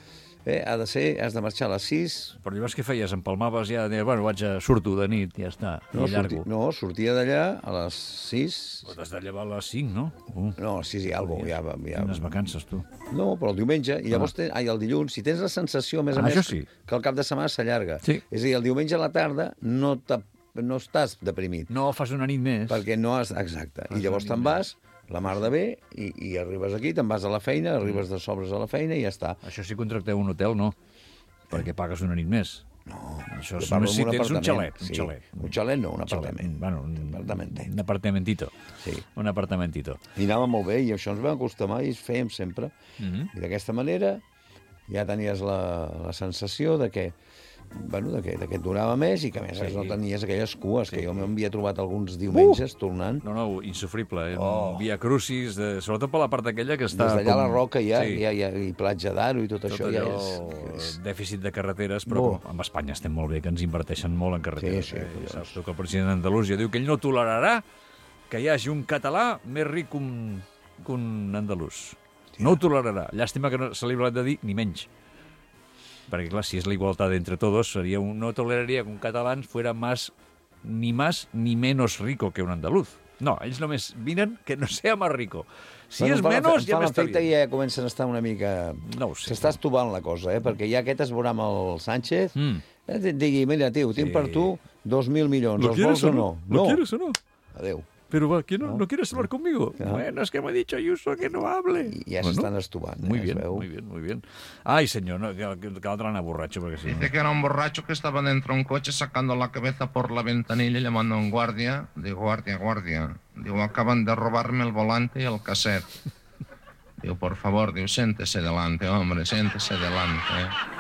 Eh, ha de ser, has de marxar a les sis. Però llavors què feies? Empalmaves ja, deies, bueno, vaig a surto de nit, ja està, No, i llargo. sorti, no sortia d'allà a les sis. Però t'has de llevar a les cinc, no? Uh. No, a les sis i alguna cosa. Ja, ja... Quines vacances, tu. No, però el diumenge, i llavors, ten... ai, el dilluns, si tens la sensació, a més a Ah, més, això sí. que el cap de setmana s'allarga. Sí. És a dir, el diumenge a la tarda no, no estàs deprimit. No fas una nit més. Perquè no has... Exacte. I llavors te'n vas, la mar de bé, i, i arribes aquí, te'n vas a la feina, arribes de sobres a la feina i ja està. Això si contracteu un hotel, no. Perquè pagues una nit més. No. Això Jo és parlo només si d'un tens un apartament, xalet. Un sí. xalet. Un xalet no, un apartament. Bueno, un, Apartamentet. un apartamentito. Sí. Un apartamentito. I anava molt bé, i això ens vam acostumar i fèiem sempre. Mm -hmm. I d'aquesta manera ja tenies la, la sensació de que, bueno, de que, de que et durava més i que, a més, sí. no tenies aquelles cues, sí. que jo m'havia trobat alguns diumenges uh! tornant. No, no, insufrible. Eh? Oh. Via Crucis, de, sobretot per la part aquella que està... Des d'allà com... a la Roca ja, sí. ja, ja, i Platja d'Aro i tot, tot això allò, ja és, és... dèficit de carreteres, però Oh. amb Espanya estem molt bé, que ens inverteixen molt en carreteres. Sí, sí, eh? collons. Saps tu que el president d'Andalusia diu que ell no tolerarà que hi hagi un català més ric que un, que un andalús. No ho tolerarà. Llàstima que no se li ha de dir ni menys. Perquè, clar, si és la igualtat entre todos, sería un, no toleraria que un catalán fuera más, ni más ni menos rico que un andaluz. No, ells només vinen que no sea más rico. Si bueno, és fa, menos, ja fa m'està l'efecte bé. que ja comencen a estar una mica... No ho sé. S'està estovant la cosa, eh? Perquè ja aquest es veurà amb el Sánchez, Mm. eh, et digui, mira, tio, tinc Sí. per tu dos mil milions, ¿Lo els quieres vols o o no? no? ¿Lo quieres o no? Adéu. Pero, va, ¿quién no, No. ¿no quieres hablar conmigo? No. Bueno, es que me ha dicho Ayuso que no hable. I ja s'estan estovant. Muy eh, es bien, veu. muy bien, muy bien. Ay, señor, no, que, que, que l'altre anar borratxo, perquè si no... Dice que era un borracho que estaba dentro de un coche sacando la cabeza por la ventanilla y llamando a un guardia. Digo, guardia, guardia. Digo, acaban de robarme el volante y el cassette. Digo, por favor, digo, siéntese delante, hombre, siéntese delante.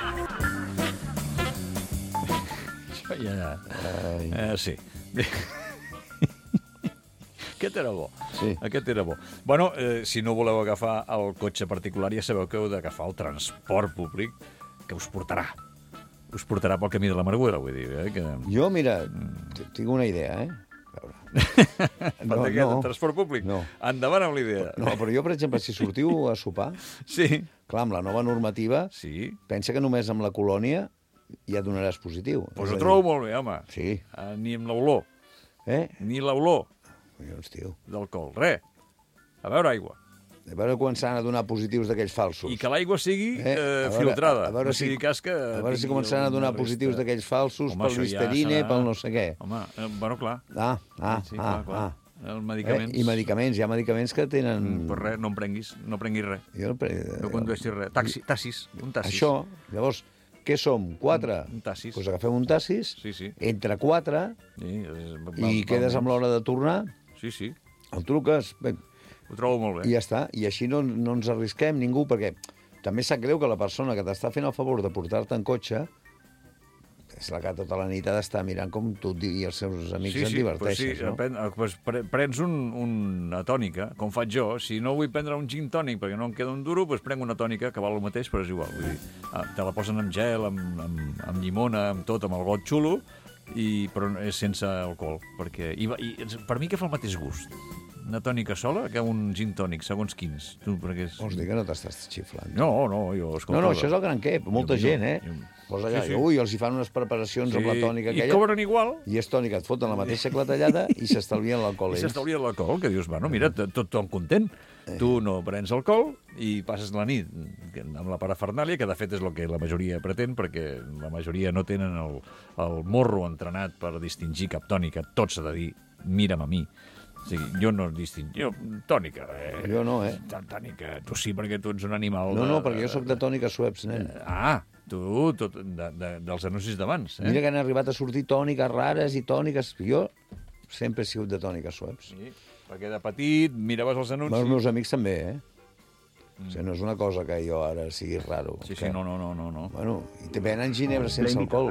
Això ja... Ai. Eh, sí. Aquest era bo. Sí. Aquest era bo. Bueno, eh, si no voleu agafar el cotxe particular, ja sabeu que heu d'agafar el transport públic que us portarà. Us portarà pel camí de l'amargura, vull dir. Eh? Que... Jo, mira, tinc una idea, eh? A veure. No, què, no. Transport públic? No. Endavant amb l'idea. No, però jo, per exemple, si sortiu a sopar, Sí. clar, amb la nova normativa, Sí. pensa que només amb la colònia ja donaràs positiu. Pues És ho a dir, trobo molt bé, home. Sí. Uh, ni amb l'olor. Eh? Ni l'olor Collons, tio. d'alcohol. Res. A veure aigua. A veure quan s'han a donar positius d'aquells falsos. I que l'aigua sigui eh, a veure- filtrada. a veure no sigui si- cas que... A veure si tingui començaran a donar alguna positius resta. d'aquells falsos Home, pel això ja Listerine, serà- pel no sé què. Home, eh, bueno, clar. Ah, ah, Sí, ah, clar, clar. ah. Els Eh? medicaments... I medicaments, hi ha medicaments que tenen... Pues res, no em prenguis, no prenguis res. Jo, eh, No condueixis res. Taxi, tassis, un tassis. Això, llavors, què som? Quatre? Un tassis. Doncs agafem un tassis, Sí, sí. entre quatre, Sí, és, i quedes amb l'hora de tornar, Sí, sí. el truques, bé, Ho trobo molt bé. i ja està. I així no, no ens arrisquem ningú, perquè també sap greu que la persona que t'està fent el favor de portar-te en cotxe és la que tota la nit ha d'estar mirant com tu i els seus amics sí, et sí, diverteixes, pues sí, no? Pren, pues pre, prens un, una tònica, com faig jo. Si no vull prendre un gin tònic perquè no em queda un duro, pues prenc una tònica que val el mateix, però és igual. Vull dir, ah, te la posen amb gel, amb, amb, amb llimona, amb tot, amb el got xulo, i, però és sense alcohol. Perquè, i, i, per mi que fa el mateix gust. Una tònica sola que un gin tònic, segons quins. Tu, perquè és... Vols dir que no t'estàs xiflant? No, no, jo... Escolta, No, no, això és el gran què, molta Jo- gent, eh? jo- Posa allà, Sí, sí. ui, els hi fan unes preparacions amb la tònica I aquella. cobren igual. I és tònica, et foten la mateixa clatellada i s'estalvien l'alcohol I ells. s'estalvia l'alcohol, que dius, bueno, mira, tot tothom content. Tu no prens alcohol i passes la nit amb la parafernàlia, que de fet és el que la majoria pretén, perquè la majoria no tenen el, el morro entrenat per distingir cap tònica. Tot s'ha de dir, mira'm a mi. O sigui, jo no distinc... Jo, tònica. Eh, Jo no, eh? Tònica, tu sí, perquè tu ets un animal... No, de, no, perquè jo sóc de tònica Sueps, nen. Ah, tu, tot, de, de, dels anuncis d'abans. Eh? Mira que han arribat a sortir tòniques rares i tòniques... Jo sempre he sigut de tònica Sueps. Sí, perquè de petit miraves els anuncis... Els meus amics també, eh? O sigui, no és una cosa que jo ara sigui raro. Sí, que... sí, no, no, no, no. no. Bueno, i te venen ginebra sense alcohol.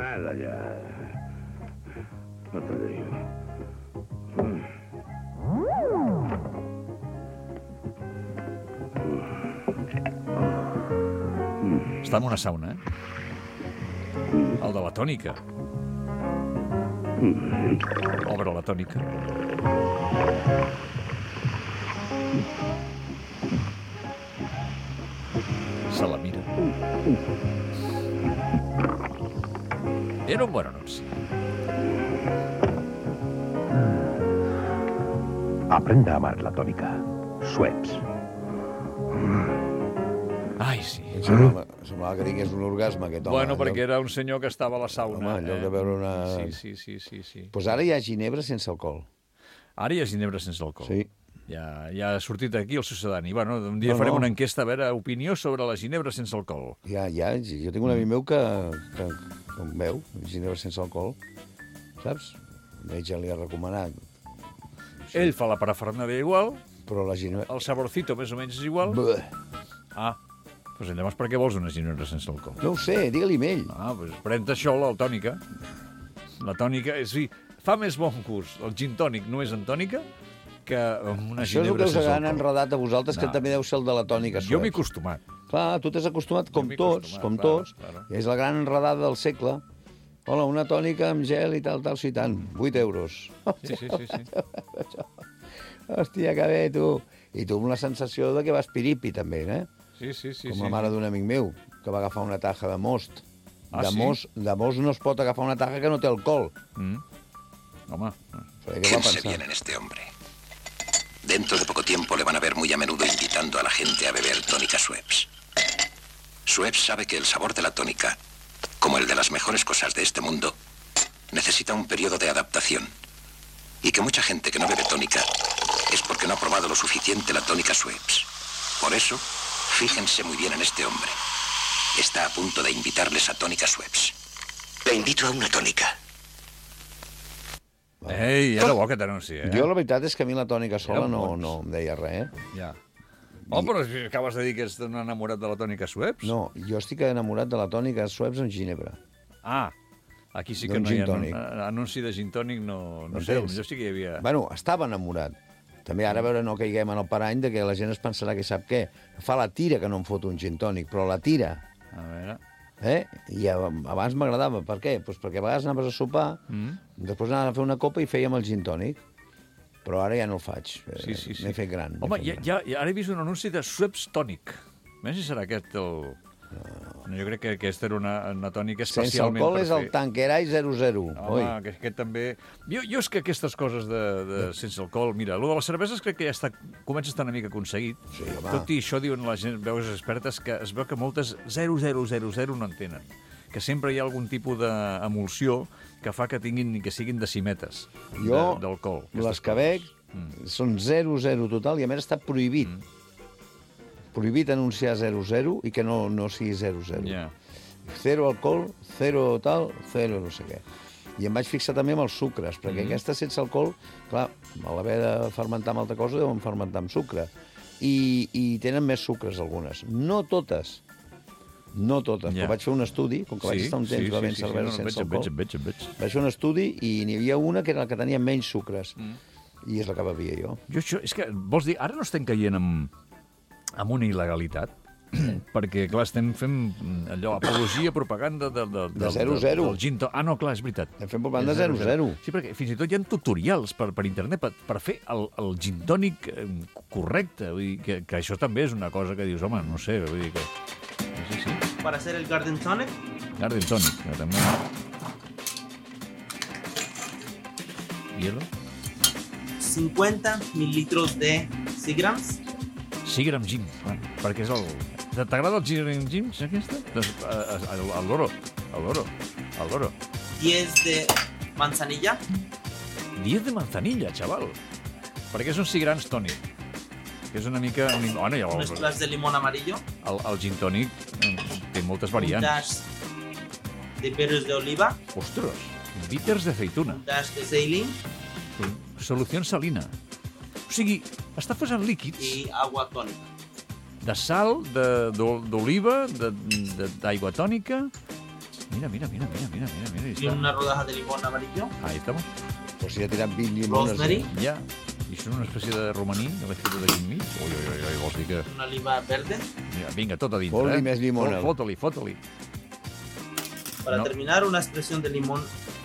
No te digo. Està en una sauna, eh? El de la tònica. Obre la tònica. Se la mira. Era un bon anunci. Aprenda a amar la tónica. Schweppes. Ai, sí. Em semblava, semblava que tingués un orgasme, aquest home. Bueno, perquè era un senyor que estava a la sauna. Home, en lloc de veure una... Sí, sí, sí, sí, sí. Pues ara hi ha ginebra sense alcohol. Ara hi ha ginebra sense alcohol. Sí. Ja, ja ha sortit aquí el sucedani. Bueno, un dia No, farem no. una enquesta a veure opinió sobre la ginebra sense alcohol. Ja, ja, jo tinc un amic meu que, que, que em veu, ginebra sense alcohol, saps? El metge li ha recomanat. Sí. Ell fa la parafernalia igual, però la ginebra... el saborcito més o menys és igual. Bleh. Ah, doncs llavors per què vols una ginebra sense alcohol? No ho sé, digue-li amb ell. Ah, doncs pren-te això, la tònica. La tònica, és a dir, fa més bon curs el gin tònic no és en tònica que una Això és el ginebra que us sense han alcohol. enredat a vosaltres, que No. també deu ser el de la tònica Jo m'he Schweppes. acostumat. Clar, tu t'has acostumat com m'he tots, acostumat, com claro, tots. claro. I és la gran enredada del segle. Hola, una tònica amb gel i tal, tal, sí, tant. vuit euros. Sí, sí, sí, sí. Hòstia, que bé, tu. I tu amb la sensació de que vas piripi, també, eh? Sí, sí, sí. Com sí. la mare d'un amic meu, que va agafar una taja de most. Ah, de, sí? most de most no es pot agafar una taja que no té alcohol. Mm. Home. Però què va Piense pensar? bien en este hombre. Dentro de poco tiempo le van a ver muy a menudo invitando a la gente a beber tónica Schweppes. Schweppes sabe que el sabor de la tónica, como el de las mejores cosas de este mundo, necesita un periodo de adaptación. Y que mucha gente que no bebe tónica es porque no ha probado lo suficiente la tónica Schweppes. Por eso, fíjense muy bien en este hombre. Está a punto de invitarles a tónica Schweppes. Le invito a una tónica. Ei, era bo que t'anunci, eh? Jo la veritat és que a mi la tònica sola Érem no, bons. no em deia res, eh? Ja. Oh, però acabes de dir que ets un enamorat de la tònica Schweppes? No, jo estic enamorat de la tònica Schweppes amb ginebra. Ah, aquí sí que D'un no hi ha gin tònic. anun- anunci de gin tònic, no, no sé, Entens? potser sí que hi havia... Bueno, estava enamorat. També ara, a veure, no caiguem en el parany de que la gent es pensarà que sap què. Fa la tira que no em fot un gin tònic, però la tira. A veure... Eh? I abans m'agradava. Per què? Pues perquè a vegades anaves a sopar, Mm. després anaves a fer una copa i fèiem el gin tònic. Però ara ja no el faig. Sí, sí, sí. M'he fet gran. m'he Home, fet ja, gran. ja, ja ara he vist un anunci de Schweppes tònic. A veure si serà aquest el... No, jo crec que aquesta era una, una tònica Sense especialment alcohol per és fer... el Tanqueray zero zero. Home, que aquest també... Jo, jo és que aquestes coses de, de sense alcohol... Mira, allò de les cerveses crec que ja està, comença a estar una mica aconseguit. Sí, home. Tot i això diuen la gent, veus expertes, que es veu que moltes zero zero zero zero no en tenen. Que sempre hi ha algun tipus d'emulsió que fa que tinguin que siguin decimetes Jo, de- d'alcohol. les que bec Mm. són zero zero total i a més està prohibit. Mm. Prohibit anunciar zero zero i que no, no sigui zero zero. Ja. Zero alcohol, zero tal, zero no sé què. I em vaig fixar també amb els sucres, perquè Mm. aquesta sense alcohol, clar, a l'haver de fermentar amb altra cosa, deuen fermentar amb sucre. I, i tenen més sucres, algunes. No totes. No totes. Ja. Però vaig fer un estudi, com que vaig Sí, estar un sí, temps sí, bevent sí, sí, cervesa no, no, sense veig, alcohol. veig, veig, veig. Vaig fer un estudi i n'hi havia una que era la que tenia menys sucres. Mm. I és la que bevia jo. Jo això, és que, vols dir, ara no estem caient en, en una il·legalitat? Perquè, clar, estem fent allò, apologia, propaganda de, de, De zero zero. del gin tònic. Ah, no, clar, és veritat. Estem fent propaganda de zero zero. Sí, perquè fins i tot hi ha tutorials per, per internet per, per fer el, el gin tònic eh, correcte. Vull dir que, que això també és una cosa que dius, home, no sé, vull dir que... Sí, sí. Para hacer el Garden Tonic, Garden Tonic, que també... Hielo? cincuenta mililitros de Seagrams, Seagram Gin, bueno, perquè és el... T'agrada el Seagram Gin, aquesta? Doncs, eh, el, el loro, el loro, el loro. diez de manzanilla, diez de manzanilla, xaval. Perquè és un Seagrams tònic. Que és una mica... Un, bueno, ja, un el, splash de limón amarillo, el, el gin tònic eh, té moltes un variants. dash de berries de oliva, Ostres, bitters de feituna. un dash de saline Solució salina. O sigui, està posant líquids y agua tónica. de sal, de- d'ol- d'oliva, de- de- d'aigua tònica... Mira, mira, mira, mira, mira, mira, mira. ahí Y está. una rodaja de limón amarillo, Ahí estamos. Pues si ha tirat vint llimones... Rosemary. Eh? Ja. I això és una espècie de romaní, que l'he fet d'aquí enmig. Ui, ui, ui, ui, vols dir que... una oliva verde. Mira, vinga, tot a dintre, Fot-li eh? més llimona. Fot- Fota-li, fota-li. Para No. terminar, una expresión de limón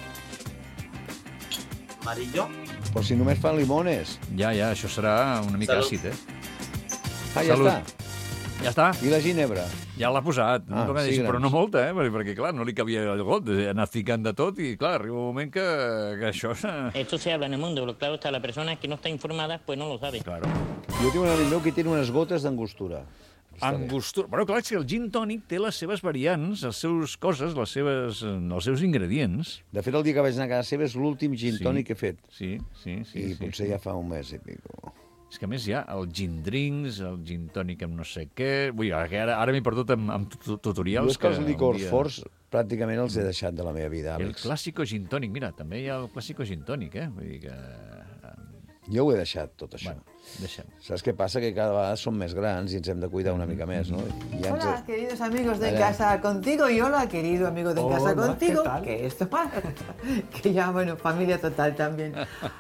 amarillo. Però si només fan limones. Ja, ja, això serà una mica Salut. àcid, eh? Ah, ja Salut. està. Ja està. I la ginebra? Ja l'ha posat, Ah, no sí, però grans. no molta, eh? Perquè, clar, no li cabia el got, ha anat ficant de tot i, clar, arriba un moment que, que això... Esto se habla en el mundo, pero claro está, la persona que no está informada, pues no lo sabe. Claro. Jo tinc un amic meu que té unes gotes d'angostura. Angostura. Bueno, clar, és que el gin tònic té les seves variants, les seves coses, les seves, els seus ingredients. De fet, el dia que vaig anar a casa seva és l'últim gin Sí. tònic que he fet. Sí, sí, sí. I sí, potser sí. ja fa un mes i pico. És que a més hi ha el gin drinks, el gin tònic amb no sé què... Vull dir, ara, ara m'he perdut amb, amb tu- tutorials... Jo és que els un licors dia- forts pràcticament els he deixat de la meva vida, El Àlex. clàssico gin tònic, mira, també hi ha el clàssico gin tònic, eh? Vull dir que... Jo ho he deixat, tot això. Bueno, deixem. Saps què passa? Que cada vegada som més grans i ens hem de cuidar una mica més, no? I ja ens... Hola, queridos amigos de En Hola. Casa Contigo, y hola, querido amigo de En Casa Hola, Contigo, ¿qué tal? que esto que ya, bueno, familia total también.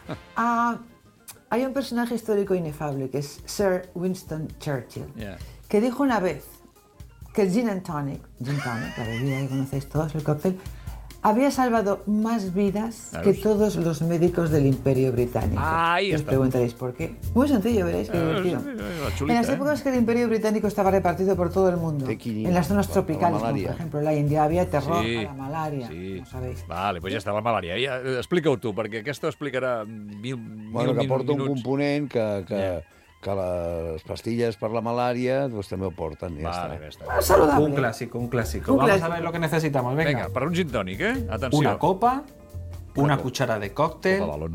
Ah, hay un personaje histórico inefable, que es Sir Winston Churchill, Yeah. que dijo una vez que el gin and tonic, gin tonic, la bebida que conocéis todos, el cóctel, había salvado más vidas Claro. que todos los médicos del Imperio Británico. Ahí Y os está. preguntaréis por qué. Muy sencillo, veréis qué Eh, divertido. sí, la En chulita, las eh. épocas que el Imperio Británico estaba repartido por todo el mundo, Té quinina, en las zonas la- la tropicales, como malaria. por ejemplo la India, había terror Sí, a la malaria, sí. como sabéis. Vale, doncs ja està, la malària. Ja, eh, explica-ho tu, perquè aquesta ho explicarà mil, Bueno, mil que porta un minuts. component que, que, Ja. que les pastilles per la malària doncs, també ho porten. Ja Vale, està. ja està. Ah, saludable. Un clásico, un clásico. Un Vamos clásico. a ver lo que necesitamos. Venga. Vinga, per un gin tònic, eh? Atenció. Una copa, una cuchara de cóctel, Copa balón.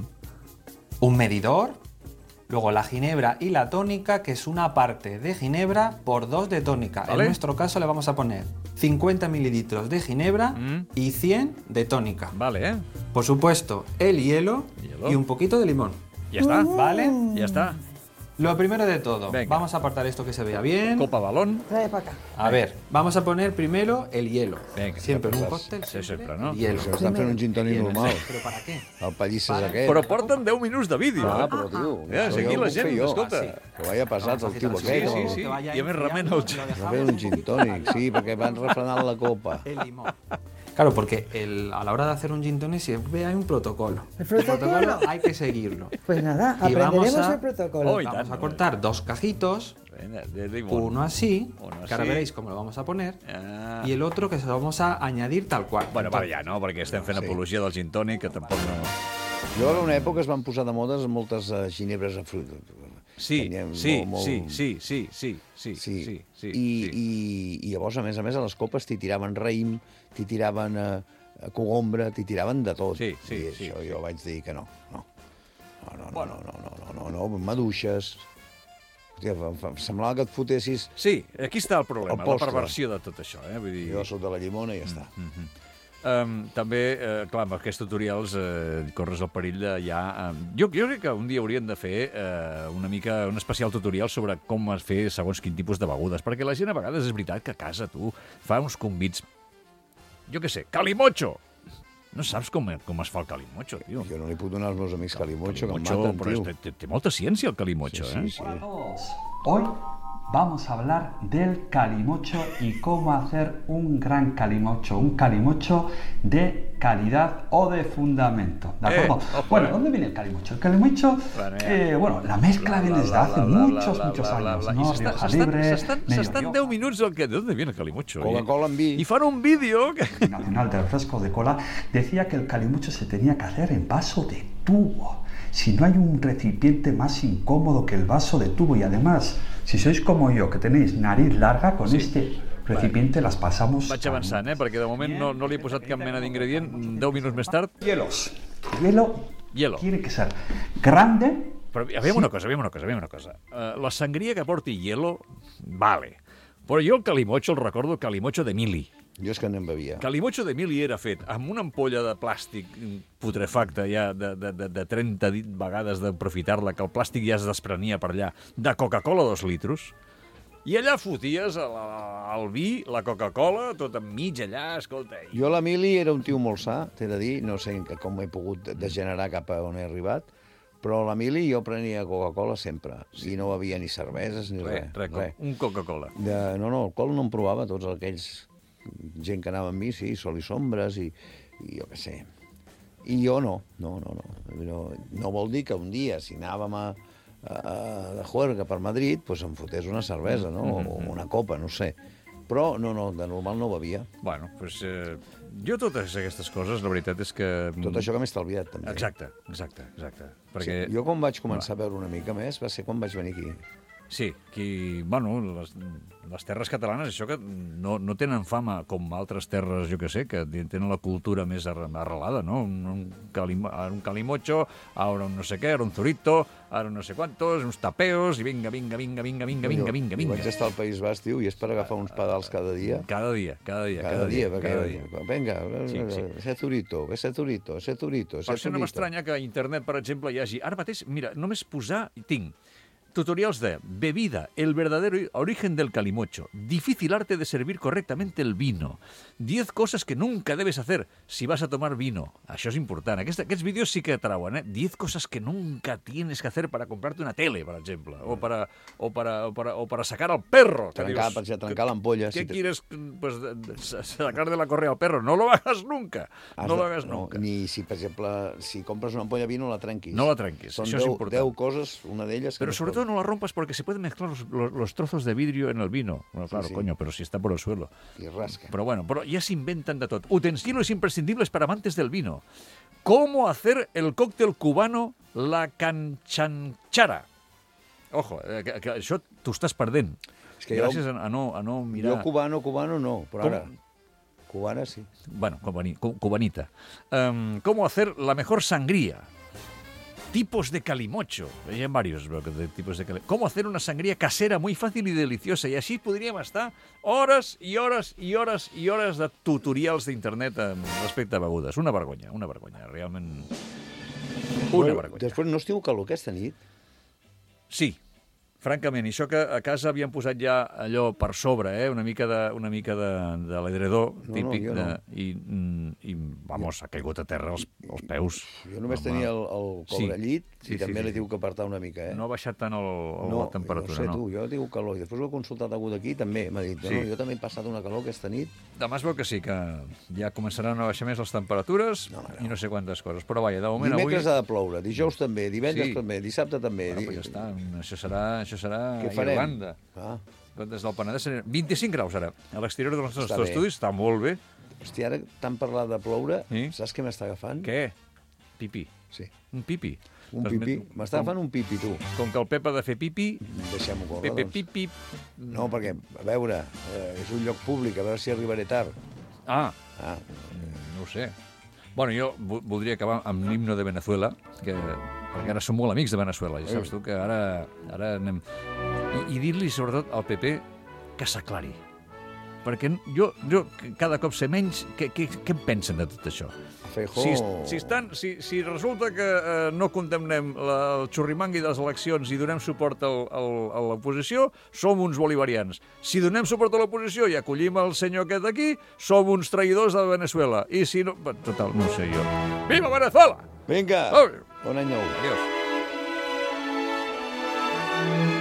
un medidor, luego la ginebra y la tónica, que es una parte de ginebra por dos de tónica. Vale. En nuestro caso le vamos a poner cincuenta mililitros de ginebra Mm. y cien de tónica. Vale, eh? Por supuesto, el hielo, Hielo. y un poquito de limón. Ja està. ¿Vale? Ja està. Lo primero de todo, Venga. vamos a apartar esto que se vea bien. Copa balón. Trae para acá. A ver, vamos a poner primero el hielo. Venga, Siempre en un estàs- cóctel. Sí, sempre, no? Hielo. Això estan fent un gin tònic normal. ¿Pero para qué? El pallisses aquest. Però porten deu minuts de vídeo. Ah, eh? però, tio, Ja, això si aquí jo ho la puc gent, fer jo. escolta. Ah, sí. Que vaya passat el tio Vamos a aquest. Sí, sí, o- sí. Que vaya I a més remena el... Va fer un gin tònic, sí, perquè van refrenant la copa. El limón. Claro, porque el- a la hora de hacer un gin tonic siempre hay un protocolo. ¿El protocolo? hay que seguirlo. Pues nada, Y vamos aprenderemos a- el protocolo. Oh, y Vamos tanto, a cortar dos cajitos, Venga, de limón. uno así, Uno que ahora así. veréis cómo lo vamos a poner, Ah. y el otro que se lo vamos a añadir tal cual. Bueno, vale, ja no, perquè estem fent Sí. apologia del gin tònic, que tampoc no... Jo en una època es van posar de modes moltes uh, ginebres a fruit. Sí, Tenien sí, molt, molt... sí, sí, sí, sí, sí, Sí, sí, sí, I, sí. I, i llavors, a més a més, a les copes t'hi tiraven raïm, t'hi tiraven uh, cogombra, t'hi tiraven de tot. Sí, sí, I sí, això sí. jo vaig dir que no, no. No, no, no, no, no, no, no, no, no, maduixes. Hòstia, fa- fa- semblava que et fotessis... Sí, aquí està el problema, El la postre. perversió de tot això. Eh? Vull dir... Jo sota la llimona i ja està. Um, també, eh, clar, amb aquests tutorials eh, corres el perill de ja... Um, jo, jo crec que un dia haurien de fer eh, una mica un especial tutorial sobre com es fer segons quin tipus de begudes, perquè la gent a vegades és veritat que a casa tu fa uns convits, jo què sé, calimocho! No saps com, com es fa el calimocho, tio. Jo no li puc donar als meus amics calimocho, que em Calimocho, maten, però tio. és- té, té molta ciència el calimocho, Sí, eh? sí, sí. Hola a todos. Hoy vamos a hablar del calimocho y cómo hacer un gran calimocho, un calimocho de calidad o de fundamento, ¿de Eh, acuerdo? ojo, bueno, eh. ¿dónde viene el calimocho? El calimocho, Bueno, ya. eh, bueno, la mezcla viene desde hace muchos, muchos años, I ¿no? s'estan- Rioja s'estan- Libre, s'estan- Medio s'estan Rioja. deu minuts del que... D'on viene el calimocho? Coca-Cola en vi. I fan un vídeo... Que... Nacional del Refresco de Cola decía que el calimocho se tenía que hacer en vaso de tubo. Si no hay un recipiente más incómodo que el vaso de tubo y además, si sois como yo, que tenéis nariz larga, con Sí. este recipiente las pasamos... Vaig avançant, eh? Perquè de moment no, no li he posat cap mena d'ingredient. Deu minuts més tard... Hielos. Hielo, Hielo. tiene que ser grande. Però aviam una cosa, aviam una cosa, aviam una cosa. Uh, la sangria que porti hielo, vale. Però jo el calimocho el recordo calimocho de mili. Jo és que no en bevia. Calimocho de mili era fet amb una ampolla de plàstic putrefacte ja de, de, de, de trenta vegades d'aprofitar-la, que el plàstic ja es desprenia per allà, de Coca-Cola dos litros, i allà foties el, el vi, la Coca-Cola, tot enmig allà, escolta... I... Jo l'Emili era un tio molt sa, t'he de dir, no sé com he pogut degenerar cap a on he arribat, però l'Emili jo prenia Coca-Cola sempre, sí. I no bevia ni cerveses ni res. Res, res, res. Un Coca-Cola. De, no, no, alcohol no en provava, tots aquells gent que anava amb mi, sí, sol i sombres, i, i jo què sé. I jo no, no, no, no. No, no vol dir que un dia, si anàvem a, de Juerga per Madrid, doncs em fotés una cervesa, no? O una copa, no sé. Però, no, no, de normal no bevia. Bueno, doncs eh, jo totes aquestes coses, la veritat és que... Tot això que m'he estalviat, també. Exacte, exacte, exacte. Perquè... Sí, jo quan vaig començar a veure una mica més va ser quan vaig venir aquí. Sí, qui, bueno, les, les terres catalanes, això que no, no tenen fama com altres terres, jo que sé, que tenen la cultura més arrelada, no? Un, un, calim, un calimocho, ara un no sé què, ara un zurito, ara un no sé quantos, uns tapeos, i vinga, vinga, vinga, vinga, vinga, vinga, vinga, vinga. Jo vaig estar al País Basc, tio, i és per agafar uns pedals cada dia. Cada dia, cada dia, cada, cada dia. dia cada dia. Vinga, sí, sí. ese zurito, ese zurito, ese zurito, ese zurito. Per això no m'estranya que a internet, per exemple, hi hagi... Ara mateix, mira, només posar... Tinc tutorials de bebida, el verdadero origen del calimocho, difícil arte de servir correctamente el vino, diez cosas que nunca debes hacer si vas a tomar vino. Això és important. Aquest, aquests vídeos sí que trauen, eh? diez cosas que nunca tienes que hacer para comprarte una tele, per exemple, o para, o para, o para, o para sacar al perro. Trencar, per si trencar l'ampolla. ¿Qué si te... quieres pues, sacar de la correa al perro? No lo hagas nunca. Has no de, lo hagas no, nunca. Ni si, per exemple, si compres una ampolla de vi no la trenquis. No la trenquis, Són això deu, és important. deu coses, una d'elles... Pero sobre todo no la rompas porque se pueden mezclar los, los, los trozos de vidrio en el vino. Bueno, claro, sí, sí. coño, pero si está por el suelo. Y rasca. Pero bueno, pero ya se inventan de todo. Utensilios imprescindibles para amantes del vino. ¿Cómo hacer el cóctel cubano la canchanchara? Ojo, eh, que, que això t'ho estàs perdent. És que Gràcies jo, a, no, a no mirar... Jo cubano, cubano no, però Com? ara... Cubana sí. Bueno, cubani, cubanita. Um, ¿Cómo hacer la mejor sangría? Tipos de calimocho. Hay varios de tipos de calimocho. ¿Cómo hacer una sangría casera muy fácil y deliciosa? Y así podríem estar hores i hores i hores i hores de tutorials d'internet respecte a begudes. Una vergonya, una vergonya, realment una bueno, vergonya. Després no estiu calor aquesta nit? Sí, francament, i això que a casa havien posat ja allò per sobre, eh? una mica de, una mica de, de l'edredor no, típic, no, de, no. i, i, vamos, ha caigut a terra els, els peus. Jo només Home. tenia el, el cobrellit sí, sí, i també sí, sí. li diu que apartar una mica, eh? No ha baixat tant el, el, no, la temperatura, no? sé, no? tu, jo tinc calor, i després ho he consultat algú d'aquí, també m'ha dit, sí. no, jo també he passat una calor aquesta nit. Demà es veu que sí, que ja començaran a baixar més les temperatures no, no. i no sé quantes coses, però vaja, de moment Dimecres avui... ha de ploure, dijous també, divendres sí. també, dissabte també. Bueno, però ja està, això serà, això serà Irlanda. Ah. Des del Penedès, vint-i-cinc graus ara, a l'exterior dels nostres està estudis, està molt bé. Hòstia, ara t'han parlat de ploure, sí? saps què m'està agafant? Què? Pipi. Sí. Un pipi. Un pipi? M'està agafant un pipi, tu. Com que el Pep ha de fer pipi... Deixem-ho córrer, Pepe, doncs. pipi... No, perquè, a veure, eh, és un lloc públic, a veure si arribaré tard. Ah, ah. no ho sé. Bueno, jo voldria acabar amb l'himno de Venezuela, que, perquè ara som molt amics de Venezuela, ja saps tu que ara, ara anem... I, i dir-li, sobretot, al P P que s'aclari. Perquè jo, jo cada cop sé menys què, què, què en pensen de tot això. Feijó... Si, si, estan, si, si resulta que eh, no condemnem la, el xurrimangui de les eleccions i donem suport al, al, a l'oposició, som uns bolivarians. Si donem suport a l'oposició i acollim el senyor aquest d'aquí, som uns traïdors de Venezuela. I si no... Total, no ho sé jo. Viva Venezuela! Vinga! Oh. Bon any nou. Adiós.